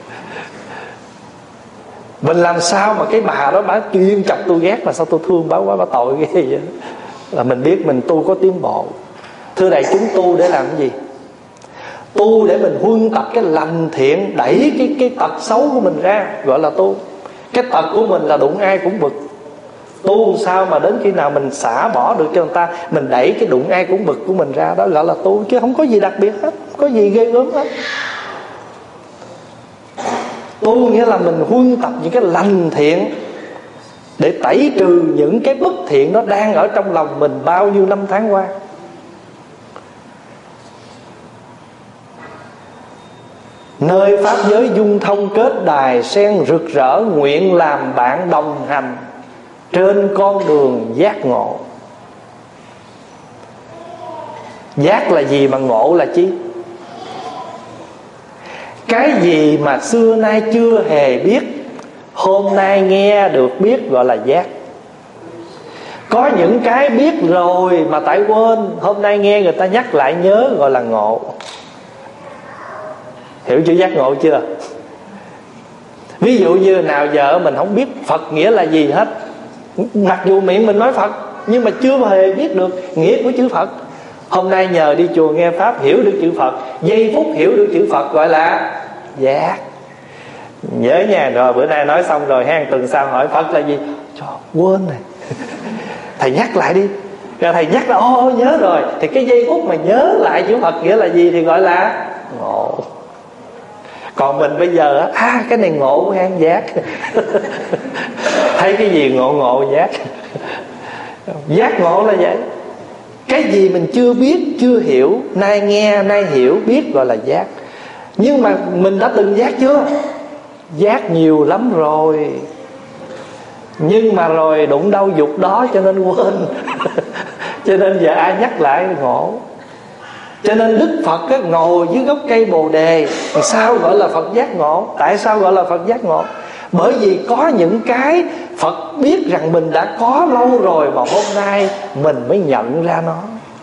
Mình làm sao mà cái bà đó bà chuyên chọc tôi ghét, mà sao tôi thương bà quá, bà tội ghê vậy. Là mình biết mình tu có tiến bộ. Thưa đại chúng, tu để làm cái gì? Tu để mình huân tập cái lành thiện, đẩy cái tật xấu của mình ra, gọi là tu. Cái tật của mình là đụng ai cũng bực. Tu sao mà đến khi nào mình xả bỏ được cho người ta, mình đẩy cái đụng ai cũng bực của mình ra, đó gọi là tu. Chứ không có gì đặc biệt hết, không có gì ghê gớm hết. Tu nghĩa là mình huân tập những cái lành thiện để tẩy trừ những cái bất thiện nó đang ở trong lòng mình bao nhiêu năm tháng qua. Nơi pháp giới dung thông kết đài sen rực rỡ, nguyện làm bạn đồng hành trên con đường giác ngộ. Giác là gì mà ngộ là chi? Cái gì mà xưa nay chưa hề biết, hôm nay nghe được biết gọi là giác. Có những cái biết rồi mà tại quên, hôm nay nghe người ta nhắc lại nhớ gọi là ngộ. Hiểu chữ giác ngộ chưa? Ví dụ như nào giờ mình không biết Phật nghĩa là gì hết, mặc dù miệng mình nói Phật nhưng mà chưa hề biết được nghĩa của chữ Phật. Hôm nay nhờ đi chùa nghe pháp hiểu được chữ Phật, giây phút hiểu được chữ Phật gọi là giác. Nhớ nha, rồi bữa nay nói xong rồi ha, tuần sau hỏi Phật là gì? Trời, quên rồi thầy nhắc lại đi. Rồi thầy nhắc là ô nhớ rồi, thì cái giây phút mà nhớ lại chữ Phật nghĩa là gì thì gọi là ngộ. Còn mình bây giờ cái này ngộ hang giác thấy cái gì ngộ ngộ giác. Giác ngộ là vậy. Cái gì mình chưa biết, chưa hiểu, nay nghe, nay hiểu, biết gọi là giác. Nhưng mà mình đã từng giác chưa? Giác nhiều lắm rồi, nhưng mà rồi đụng đâu dục đó cho nên quên cho nên giờ ai nhắc lại ngộ. Cho nên Đức Phật ngồi dưới gốc cây Bồ Đề. Sao gọi là Phật giác ngộ? Tại sao gọi là Phật giác ngộ? Bởi vì có những cái Phật biết rằng mình đã có lâu rồi, mà hôm nay mình mới nhận ra nó.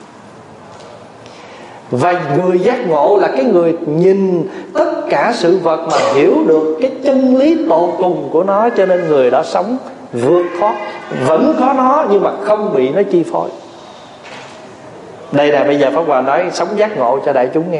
Và người giác ngộ là cái người nhìn tất cả sự vật mà hiểu được cái chân lý tột cùng của nó. Cho nên người đó sống vượt thoát, vẫn có nó nhưng mà không bị nó chi phối. Đây là bây giờ Pháp Hòa nói sống giác ngộ cho đại chúng nghe.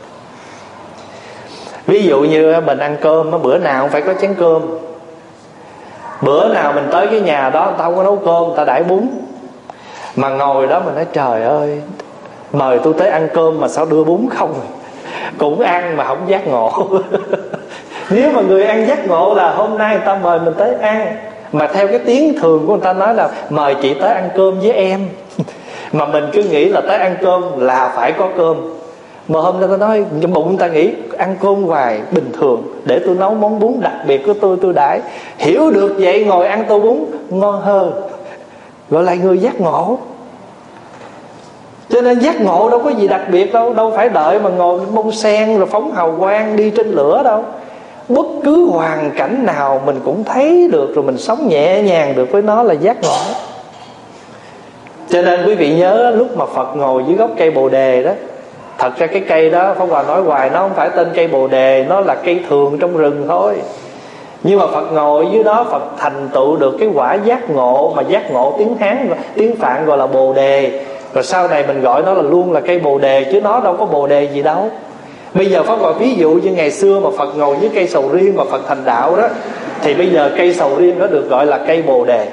Ví dụ như mình ăn cơm, bữa nào cũng phải có chén cơm. Bữa nào mình tới cái nhà đó, người ta không có nấu cơm, người ta đãi bún, mà ngồi đó mình nói trời ơi, mời tôi tới ăn cơm mà sao đưa bún không? Cũng ăn mà không giác ngộ Nếu mà người ăn giác ngộ là hôm nay người ta mời mình tới ăn, mà theo cái tiếng thường của người ta nói là mời chị tới ăn cơm với em mà mình cứ nghĩ là tới ăn cơm là phải có cơm. Mà hôm nay ta nói trong bụng người ta nghĩ ăn cơm hoài bình thường, để tôi nấu món bún đặc biệt của tôi đãi. Hiểu được vậy ngồi ăn tô bún ngon hơn, gọi là người giác ngộ. Cho nên giác ngộ đâu có gì đặc biệt đâu. Đâu phải đợi mà ngồi bông sen rồi phóng hào quang đi trên lửa đâu. Bất cứ hoàn cảnh nào mình cũng thấy được, rồi mình sống nhẹ nhàng được với nó là giác ngộ. Cho nên quý vị nhớ lúc mà Phật ngồi dưới gốc cây Bồ Đề đó, thật ra cái cây đó Pháp Hòa nói hoài, nó không phải tên cây Bồ Đề, nó là cây thường trong rừng thôi. Nhưng mà Phật ngồi dưới đó, Phật thành tựu được cái quả giác ngộ, mà giác ngộ tiếng Hán, tiếng Phạn gọi là Bồ Đề. Rồi sau này mình gọi nó là luôn là cây Bồ Đề, chứ nó đâu có Bồ Đề gì đâu. Bây giờ Pháp Hòa ví dụ như ngày xưa mà Phật ngồi dưới cây sầu riêng mà Phật thành đạo đó, thì bây giờ cây sầu riêng nó được gọi là cây Bồ Đề.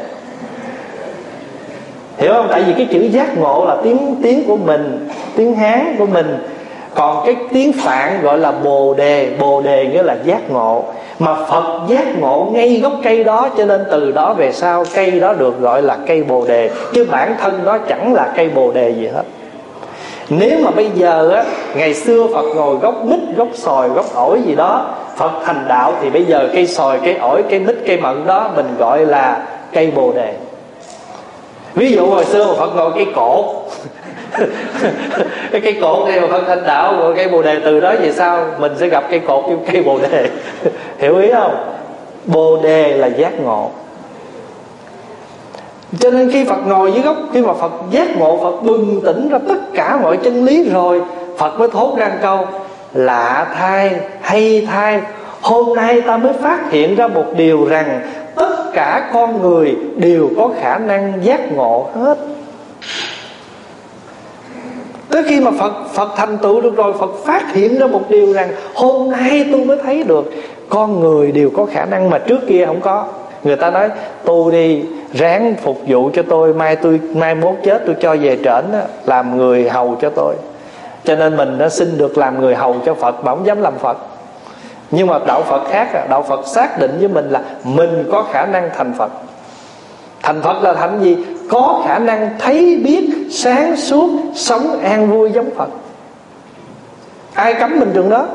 Hiểu không? Tại vì cái chữ giác ngộ là tiếng của mình, tiếng Hán của mình. Còn cái tiếng Phạn gọi là Bồ Đề. Bồ Đề nghĩa là giác ngộ. Mà Phật giác ngộ ngay gốc cây đó, cho nên từ đó về sau cây đó được gọi là cây Bồ Đề. Chứ bản thân nó chẳng là cây Bồ Đề gì hết. Nếu mà bây giờ á, ngày xưa Phật ngồi gốc mít, gốc xoài, gốc ổi gì đó, Phật thành đạo, thì bây giờ cây xoài, cây ổi, cây mít, cây mận đó mình gọi là cây Bồ Đề. Ví dụ hồi xưa mà Phật ngồi cây cột Cái cây cột này mà phân thanh đạo, rồi cây bồ đề từ đó về sau mình sẽ gặp cây cột như cây bồ đề. Hiểu ý không? Bồ đề là giác ngộ. Cho nên khi Phật ngồi dưới gốc, khi mà Phật giác ngộ, Phật bừng tỉnh ra tất cả mọi chân lý rồi, Phật mới thốt ra câu: lạ thay, hay thay, hôm nay ta mới phát hiện ra một điều rằng tất cả con người đều có khả năng giác ngộ hết. Tới khi mà Phật thành tựu được rồi, Phật phát hiện ra một điều rằng hôm nay tôi mới thấy được con người đều có khả năng mà trước kia không có. Người ta nói tôi đi ráng phục vụ cho tôi, mai mốt chết tôi cho về trển làm người hầu cho tôi. Cho nên mình đã xin được làm người hầu cho Phật mà không dám làm Phật. Nhưng mà đạo Phật khác, đạo Phật xác định với mình là mình có khả năng thành Phật. Thành Phật là thành gì? Có khả năng thấy biết, sáng suốt, sống an vui giống Phật. Ai cấm mình trường đó?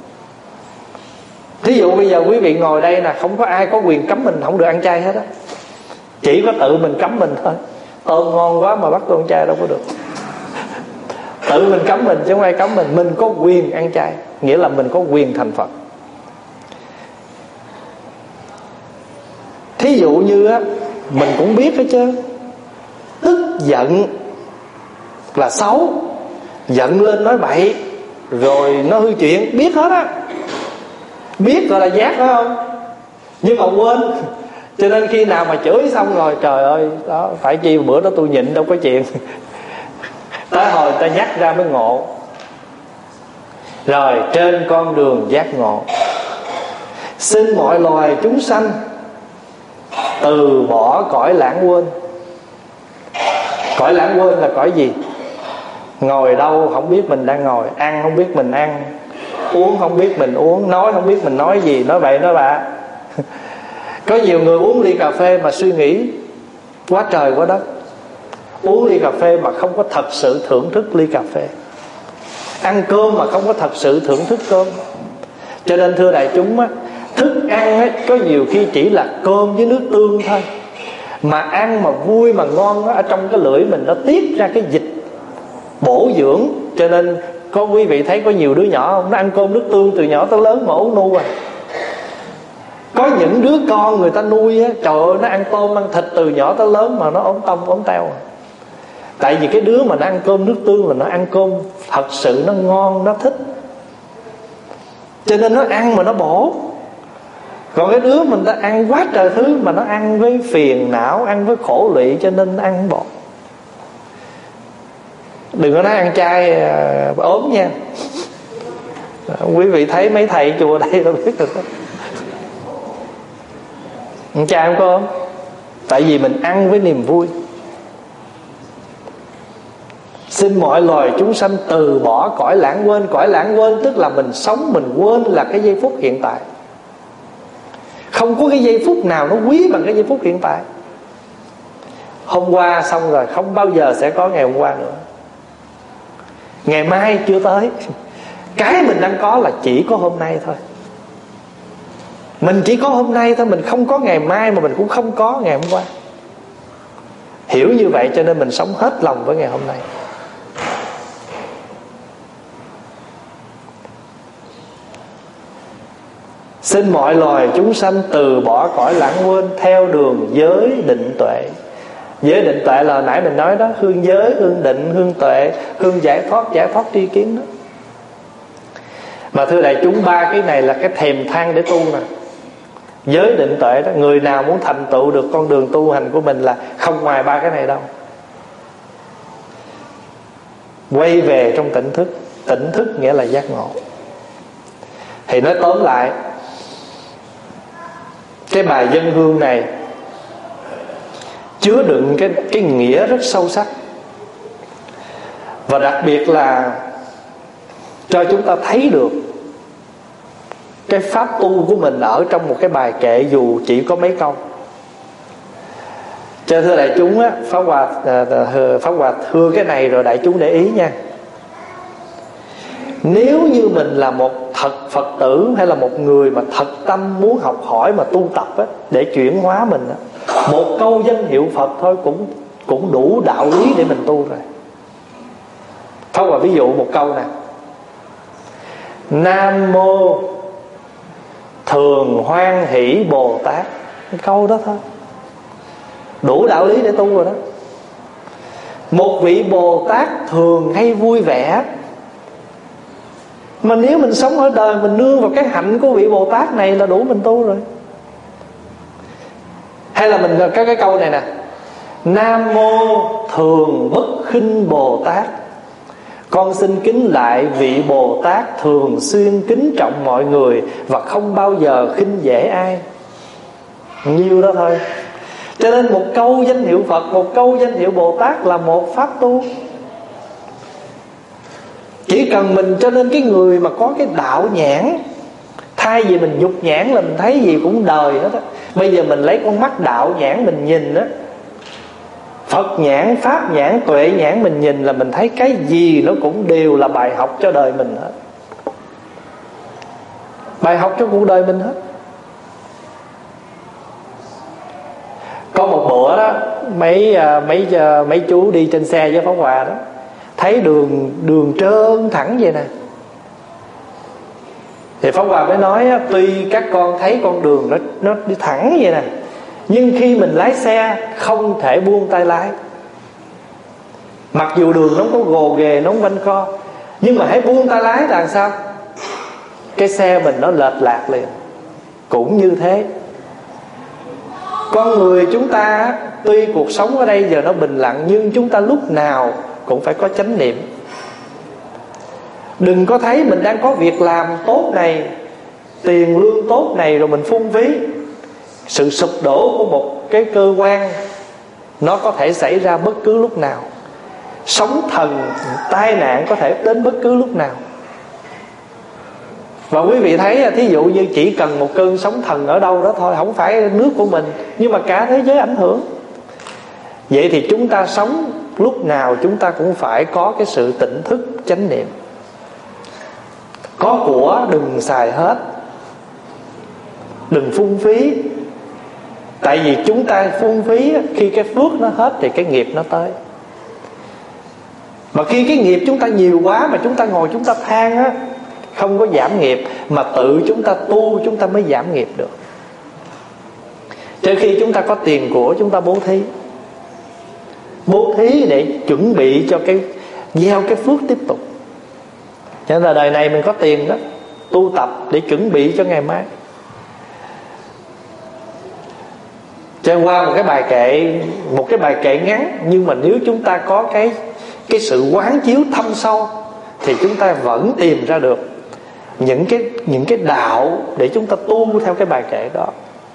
Thí dụ bây giờ quý vị ngồi đây nè, không có ai có quyền cấm mình không được ăn chay hết á. Chỉ có tự mình cấm mình thôi. Tôm ngon quá mà bắt tôi ăn chay đâu có được. Tự mình cấm mình chứ không ai cấm mình. Mình có quyền ăn chay, nghĩa là mình có quyền thành Phật. Thí dụ như á, mình cũng biết hết chứ, tức giận là xấu, giận lên nói bậy rồi nó hư chuyện, biết hết á. Biết gọi là giác phải không? Nhưng mà quên. Cho nên khi nào mà chửi xong rồi, trời ơi đó, phải chi bữa đó tôi nhịn đâu có chuyện. Tới hồi ta nhắc ra mới ngộ. Rồi trên con đường giác ngộ, xin mọi loài chúng sanh từ bỏ cõi lãng quên. Cõi lãng quên là cõi gì? Ngồi đâu không biết mình đang ngồi, ăn không biết mình ăn, uống không biết mình uống, nói không biết mình nói gì, nói bậy nói bạ. Có nhiều người uống ly cà phê mà suy nghĩ quá trời quá đất. Uống ly cà phê mà không có thật sự thưởng thức ly cà phê. Ăn cơm mà không có thật sự thưởng thức cơm. Cho nên thưa đại chúng á, thức ăn ấy, có nhiều khi chỉ là cơm với nước tương thôi. Mà ăn mà vui mà ngon á, ở trong cái lưỡi mình nó tiết ra cái dịch bổ dưỡng. Cho nên có quý vị thấy có nhiều đứa nhỏ không? Nó ăn cơm nước tương từ nhỏ tới lớn mà ốm nu à. Có những đứa con người ta nuôi á, trời ơi nó ăn tôm ăn thịt từ nhỏ tới lớn mà nó ốm tông ốm teo à. Tại vì cái đứa mà nó ăn cơm nước tương là nó ăn cơm thật sự nó ngon, nó thích, cho nên nó ăn mà nó bổ. Còn cái đứa mình ta ăn quá trời thứ mà nó ăn với phiền não, ăn với khổ lụy, cho nên nó ăn không bổ. Đừng có nói ăn chay ốm nha. Quý vị thấy mấy thầy chùa đây tôi biết được đó. Ăn chay không có ốm. Tại vì mình ăn với niềm vui. Xin mọi loài chúng sanh từ bỏ cõi lãng quên. Cõi lãng quên tức là mình sống mình quên là cái giây phút hiện tại. Không có cái giây phút nào nó quý bằng cái giây phút hiện tại. Hôm qua xong rồi, không bao giờ sẽ có ngày hôm qua nữa. Ngày mai chưa tới. Cái mình đang có là chỉ có hôm nay thôi. Mình chỉ có hôm nay thôi. Mình không có ngày mai, mà mình cũng không có ngày hôm qua. Hiểu như vậy cho nên mình sống hết lòng với ngày hôm nay. Xin mọi loài chúng sanh từ bỏ cõi lãng quên, theo đường giới định tuệ. Giới định tuệ là hồi nãy mình nói đó, hương giới, hương định, hương tuệ, hương giải thoát tri kiến đó. Mà thưa đại chúng, ba cái này là cái thèm than để tu nè. Giới định tuệ đó, người nào muốn thành tựu được con đường tu hành của mình là không ngoài ba cái này đâu. Quay về trong tỉnh thức. Tỉnh thức nghĩa là giác ngộ. Thì nói tóm lại, cái bài dân hương này chứa đựng cái nghĩa rất sâu sắc. Và đặc biệt là cho chúng ta thấy được cái pháp tu của mình ở trong một cái bài kệ dù chỉ có mấy câu. Cho thưa đại chúng á, Pháp Hòa thưa cái này rồi đại chúng để ý nha. Nếu như mình là một thật Phật tử, hay là một người mà thật tâm muốn học hỏi mà tu tập á, để chuyển hóa mình á, một câu danh hiệu Phật thôi cũng đủ đạo lý để mình tu rồi. Pháp Hòa ví dụ một câu nè: Nam mô Thường Hoan Hỷ Bồ Tát. Cái câu đó thôi đủ đạo lý để tu rồi đó. Một vị Bồ Tát thường hay vui vẻ. Mà nếu mình sống ở đời mình nương vào cái hạnh của vị Bồ Tát này là đủ mình tu rồi. Hay là mình có cái câu này nè: Nam mô Thường Bất Khinh Bồ Tát. Con xin kính lại vị Bồ Tát thường xuyên kính trọng mọi người và không bao giờ khinh dễ ai. Nhiêu đó thôi. Cho nên một câu danh hiệu Phật, một câu danh hiệu Bồ Tát là một pháp tu. Chỉ cần mình, cho nên cái người mà có cái đạo nhãn, thay vì mình nhục nhãn là mình thấy gì cũng đời hết á, bây giờ mình lấy con mắt đạo nhãn mình nhìn á, Phật nhãn, Pháp nhãn, Tuệ nhãn mình nhìn là mình thấy cái gì nó cũng đều là bài học cho đời mình hết. Bài học cho cuộc đời mình hết. Có một bữa đó, mấy chú đi trên xe với Pháp Hòa đó, thấy đường trơn thẳng vậy nè. Thì Pháp Hòa mới nói: tuy các con thấy con đường nó đi thẳng vậy nè, nhưng khi mình lái xe không thể buông tay lái. Mặc dù đường nó có gồ ghề, nó quanh co, nhưng mà hãy buông tay lái là sao? Cái xe mình nó lệch lạc liền. Cũng như thế, con người chúng ta tuy cuộc sống ở đây giờ nó bình lặng, nhưng chúng ta lúc nào cũng phải có chánh niệm. Đừng có thấy mình đang có việc làm tốt này, tiền lương tốt này rồi mình phung phí. Sự sụp đổ của một cái cơ quan nó có thể xảy ra bất cứ lúc nào. Sóng thần, tai nạn có thể đến bất cứ lúc nào. Và quý vị thấy, thí dụ như chỉ cần một cơn sóng thần ở đâu đó thôi, không phải nước của mình, nhưng mà cả thế giới ảnh hưởng. Vậy thì chúng ta sống lúc nào chúng ta cũng phải có cái sự tỉnh thức, chánh niệm. Có của đừng xài hết, đừng phung phí. Tại vì chúng ta phung phí, khi cái phước nó hết thì cái nghiệp nó tới. Mà khi cái nghiệp chúng ta nhiều quá mà chúng ta ngồi chúng ta than á, không có giảm nghiệp, mà tự chúng ta tu chúng ta mới giảm nghiệp được. Cho khi chúng ta có tiền của chúng ta bố thí. Bố thí để chuẩn bị cho cái gieo cái phước tiếp tục. Cho nên là đời này mình có tiền đó, tu tập để chuẩn bị cho ngày mai. Cho qua một cái bài kệ ngắn, nhưng mà nếu chúng ta có cái sự quán chiếu thâm sâu thì chúng ta vẫn tìm ra được những cái đạo để chúng ta tu theo cái bài kệ đó.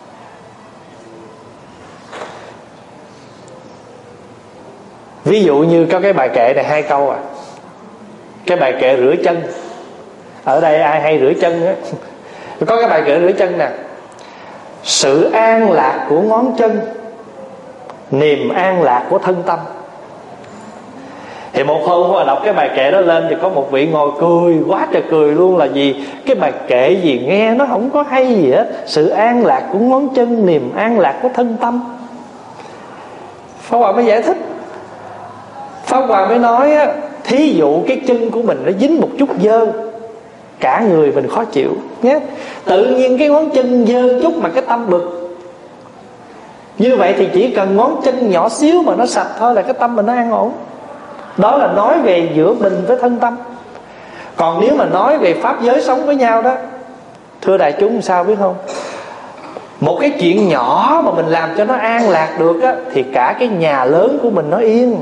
Ví dụ như có cái bài kệ này 2 câu à. Cái bài kệ rửa chân. Ở đây ai hay rửa chân á? Có cái bài kệ rửa chân nè: sự an lạc của ngón chân, niềm an lạc của thân tâm. Thì một hôm Hòa đọc cái bài kệ đó lên thì có một vị ngồi cười quá trời cười luôn. Là gì? Cái bài kệ gì nghe nó không có hay gì hết. Sự an lạc của ngón chân, niềm an lạc của thân tâm. Pháp Hòa mới giải thích. Pháp Hòa mới nói á, thí dụ cái chân của mình nó dính một chút dơ, cả người mình khó chịu nhé. Tự nhiên cái ngón chân dơ chút mà cái tâm bực. Như vậy thì chỉ cần ngón chân nhỏ xíu mà nó sạch thôi là cái tâm mình nó an ổn. Đó là nói về giữa mình với thân tâm. Còn nếu mà nói về pháp giới sống với nhau đó, thưa đại chúng sao biết không? Một cái chuyện nhỏ mà mình làm cho nó an lạc được á, thì cả cái nhà lớn của mình nó yên.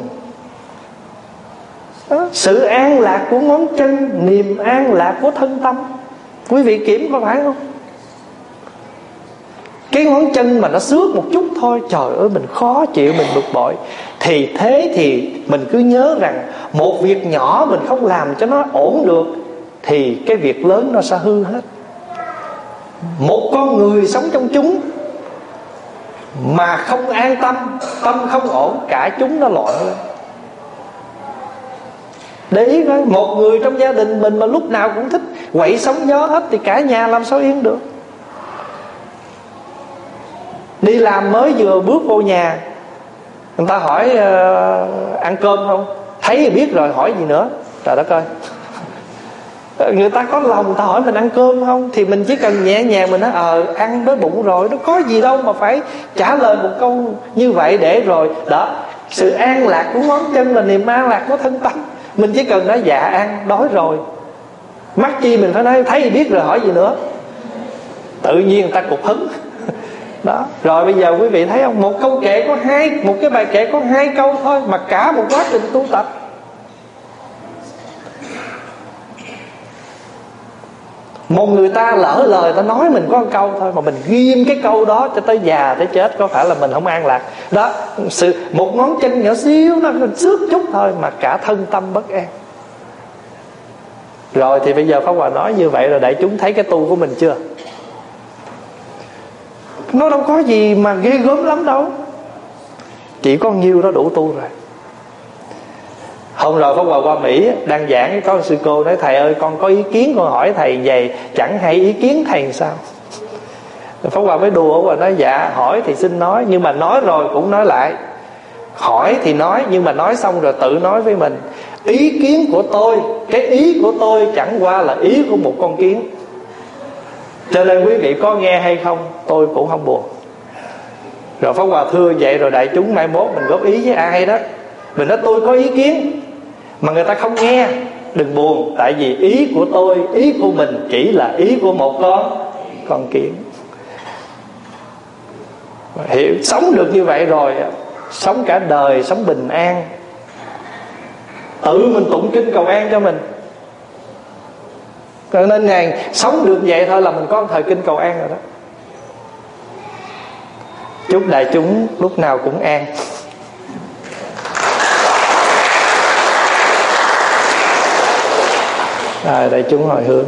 Đó, sự an lạc của ngón chân, niềm an lạc của thân tâm. Quý vị kiểm có phải không? Cái ngón chân mà nó xước một chút thôi, trời ơi mình khó chịu, mình bực bội. Thì thế thì mình cứ nhớ rằng một việc nhỏ mình không làm cho nó ổn được thì cái việc lớn nó sẽ hư hết. Một con người sống trong chúng mà không an tâm, tâm không ổn, cả chúng nó loạn lên. Để ý coi, một người trong gia đình mình mà lúc nào cũng thích quậy sóng gió hết thì cả nhà làm sao yên được. Đi làm mới vừa bước vô nhà, người ta hỏi ăn cơm không, thấy thì biết rồi hỏi gì nữa. Trời đất ơi, người ta có lòng ta hỏi mình ăn cơm không, thì mình chỉ cần nhẹ nhàng mình nói ăn đói bụng rồi, nó có gì đâu mà phải trả lời một câu như vậy để rồi đó. Sự an lạc của ngón chân là niềm an lạc của thân tâm. Mình chỉ cần nói dạ ăn, đói rồi. Mắc chi mình phải nói thấy thì biết rồi hỏi gì nữa. Tự nhiên người ta cục hứng. Đó. Rồi bây giờ quý vị thấy không, một câu kệ có một cái bài kệ có 2 câu thôi mà cả một quá trình tu tập. Một người ta lỡ lời ta nói mình có 1 câu thôi mà mình ghim cái câu đó cho tới già tới chết, có phải là mình không an lạc? Đó, một ngón chân nhỏ xíu nó xước chút thôi mà cả thân tâm bất an. Rồi thì bây giờ Pháp Hòa nói như vậy rồi đại chúng thấy cái tu của mình chưa? Nó đâu có gì mà ghê gớm lắm đâu, chỉ có nhiêu đó đủ tu rồi. Hôm rồi Pháp Hòa qua Mỹ đang giảng, có sư cô nói thầy ơi con có ý kiến, con hỏi thầy về chẳng hay ý kiến thầy sao? Pháp Hòa mới đùa và nói dạ hỏi thì xin nói, nhưng mà nói rồi cũng nói lại. Hỏi thì nói, nhưng mà nói xong rồi tự nói với mình, ý kiến của tôi, cái ý của tôi chẳng qua là ý của một con kiến, cho nên quý vị có nghe hay không tôi cũng không buồn. Rồi Pháp Hòa thưa vậy rồi đại chúng mai mốt mình góp ý với ai đó, mình nói tôi có ý kiến mà người ta không nghe, đừng buồn, tại vì ý của tôi, ý của mình chỉ là ý của một con kiến. Hiểu, sống được như vậy rồi, sống cả đời, sống bình an, tự mình tụng kinh cầu an cho mình. Cho nên ngày sống được vậy thôi là mình có thời kinh cầu an rồi đó. Chúc đại chúng lúc nào cũng an. Đại chúng hồi hướng.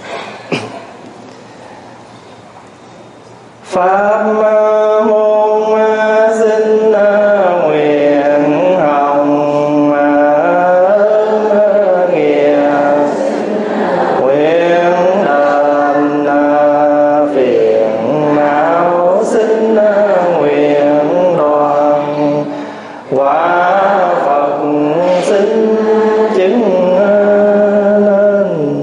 Pháp môn xin nguyện hồng nghĩa, nguyện đền phiền não, xin nguyện đoàn quả Phật, xin chứng nên.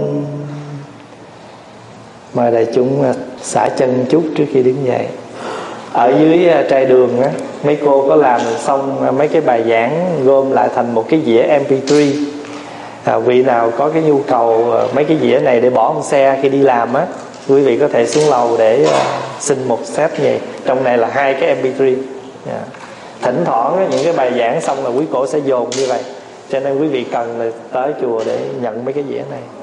Mời đại chúng xả chân chút trước khi đứng dậy. Ở dưới trai đường á, mấy cô có làm xong mấy cái bài giảng gom lại thành một cái dĩa MP3. Vị nào có cái nhu cầu mấy cái dĩa này để bỏ trong xe khi đi làm á, quý vị có thể xuống lầu để xin một set vậy. Trong này là 2 cái MP3. Thỉnh thoảng những cái bài giảng xong là quý cô sẽ dồn như vậy, cho nên quý vị cần là tới chùa để nhận mấy cái dĩa này.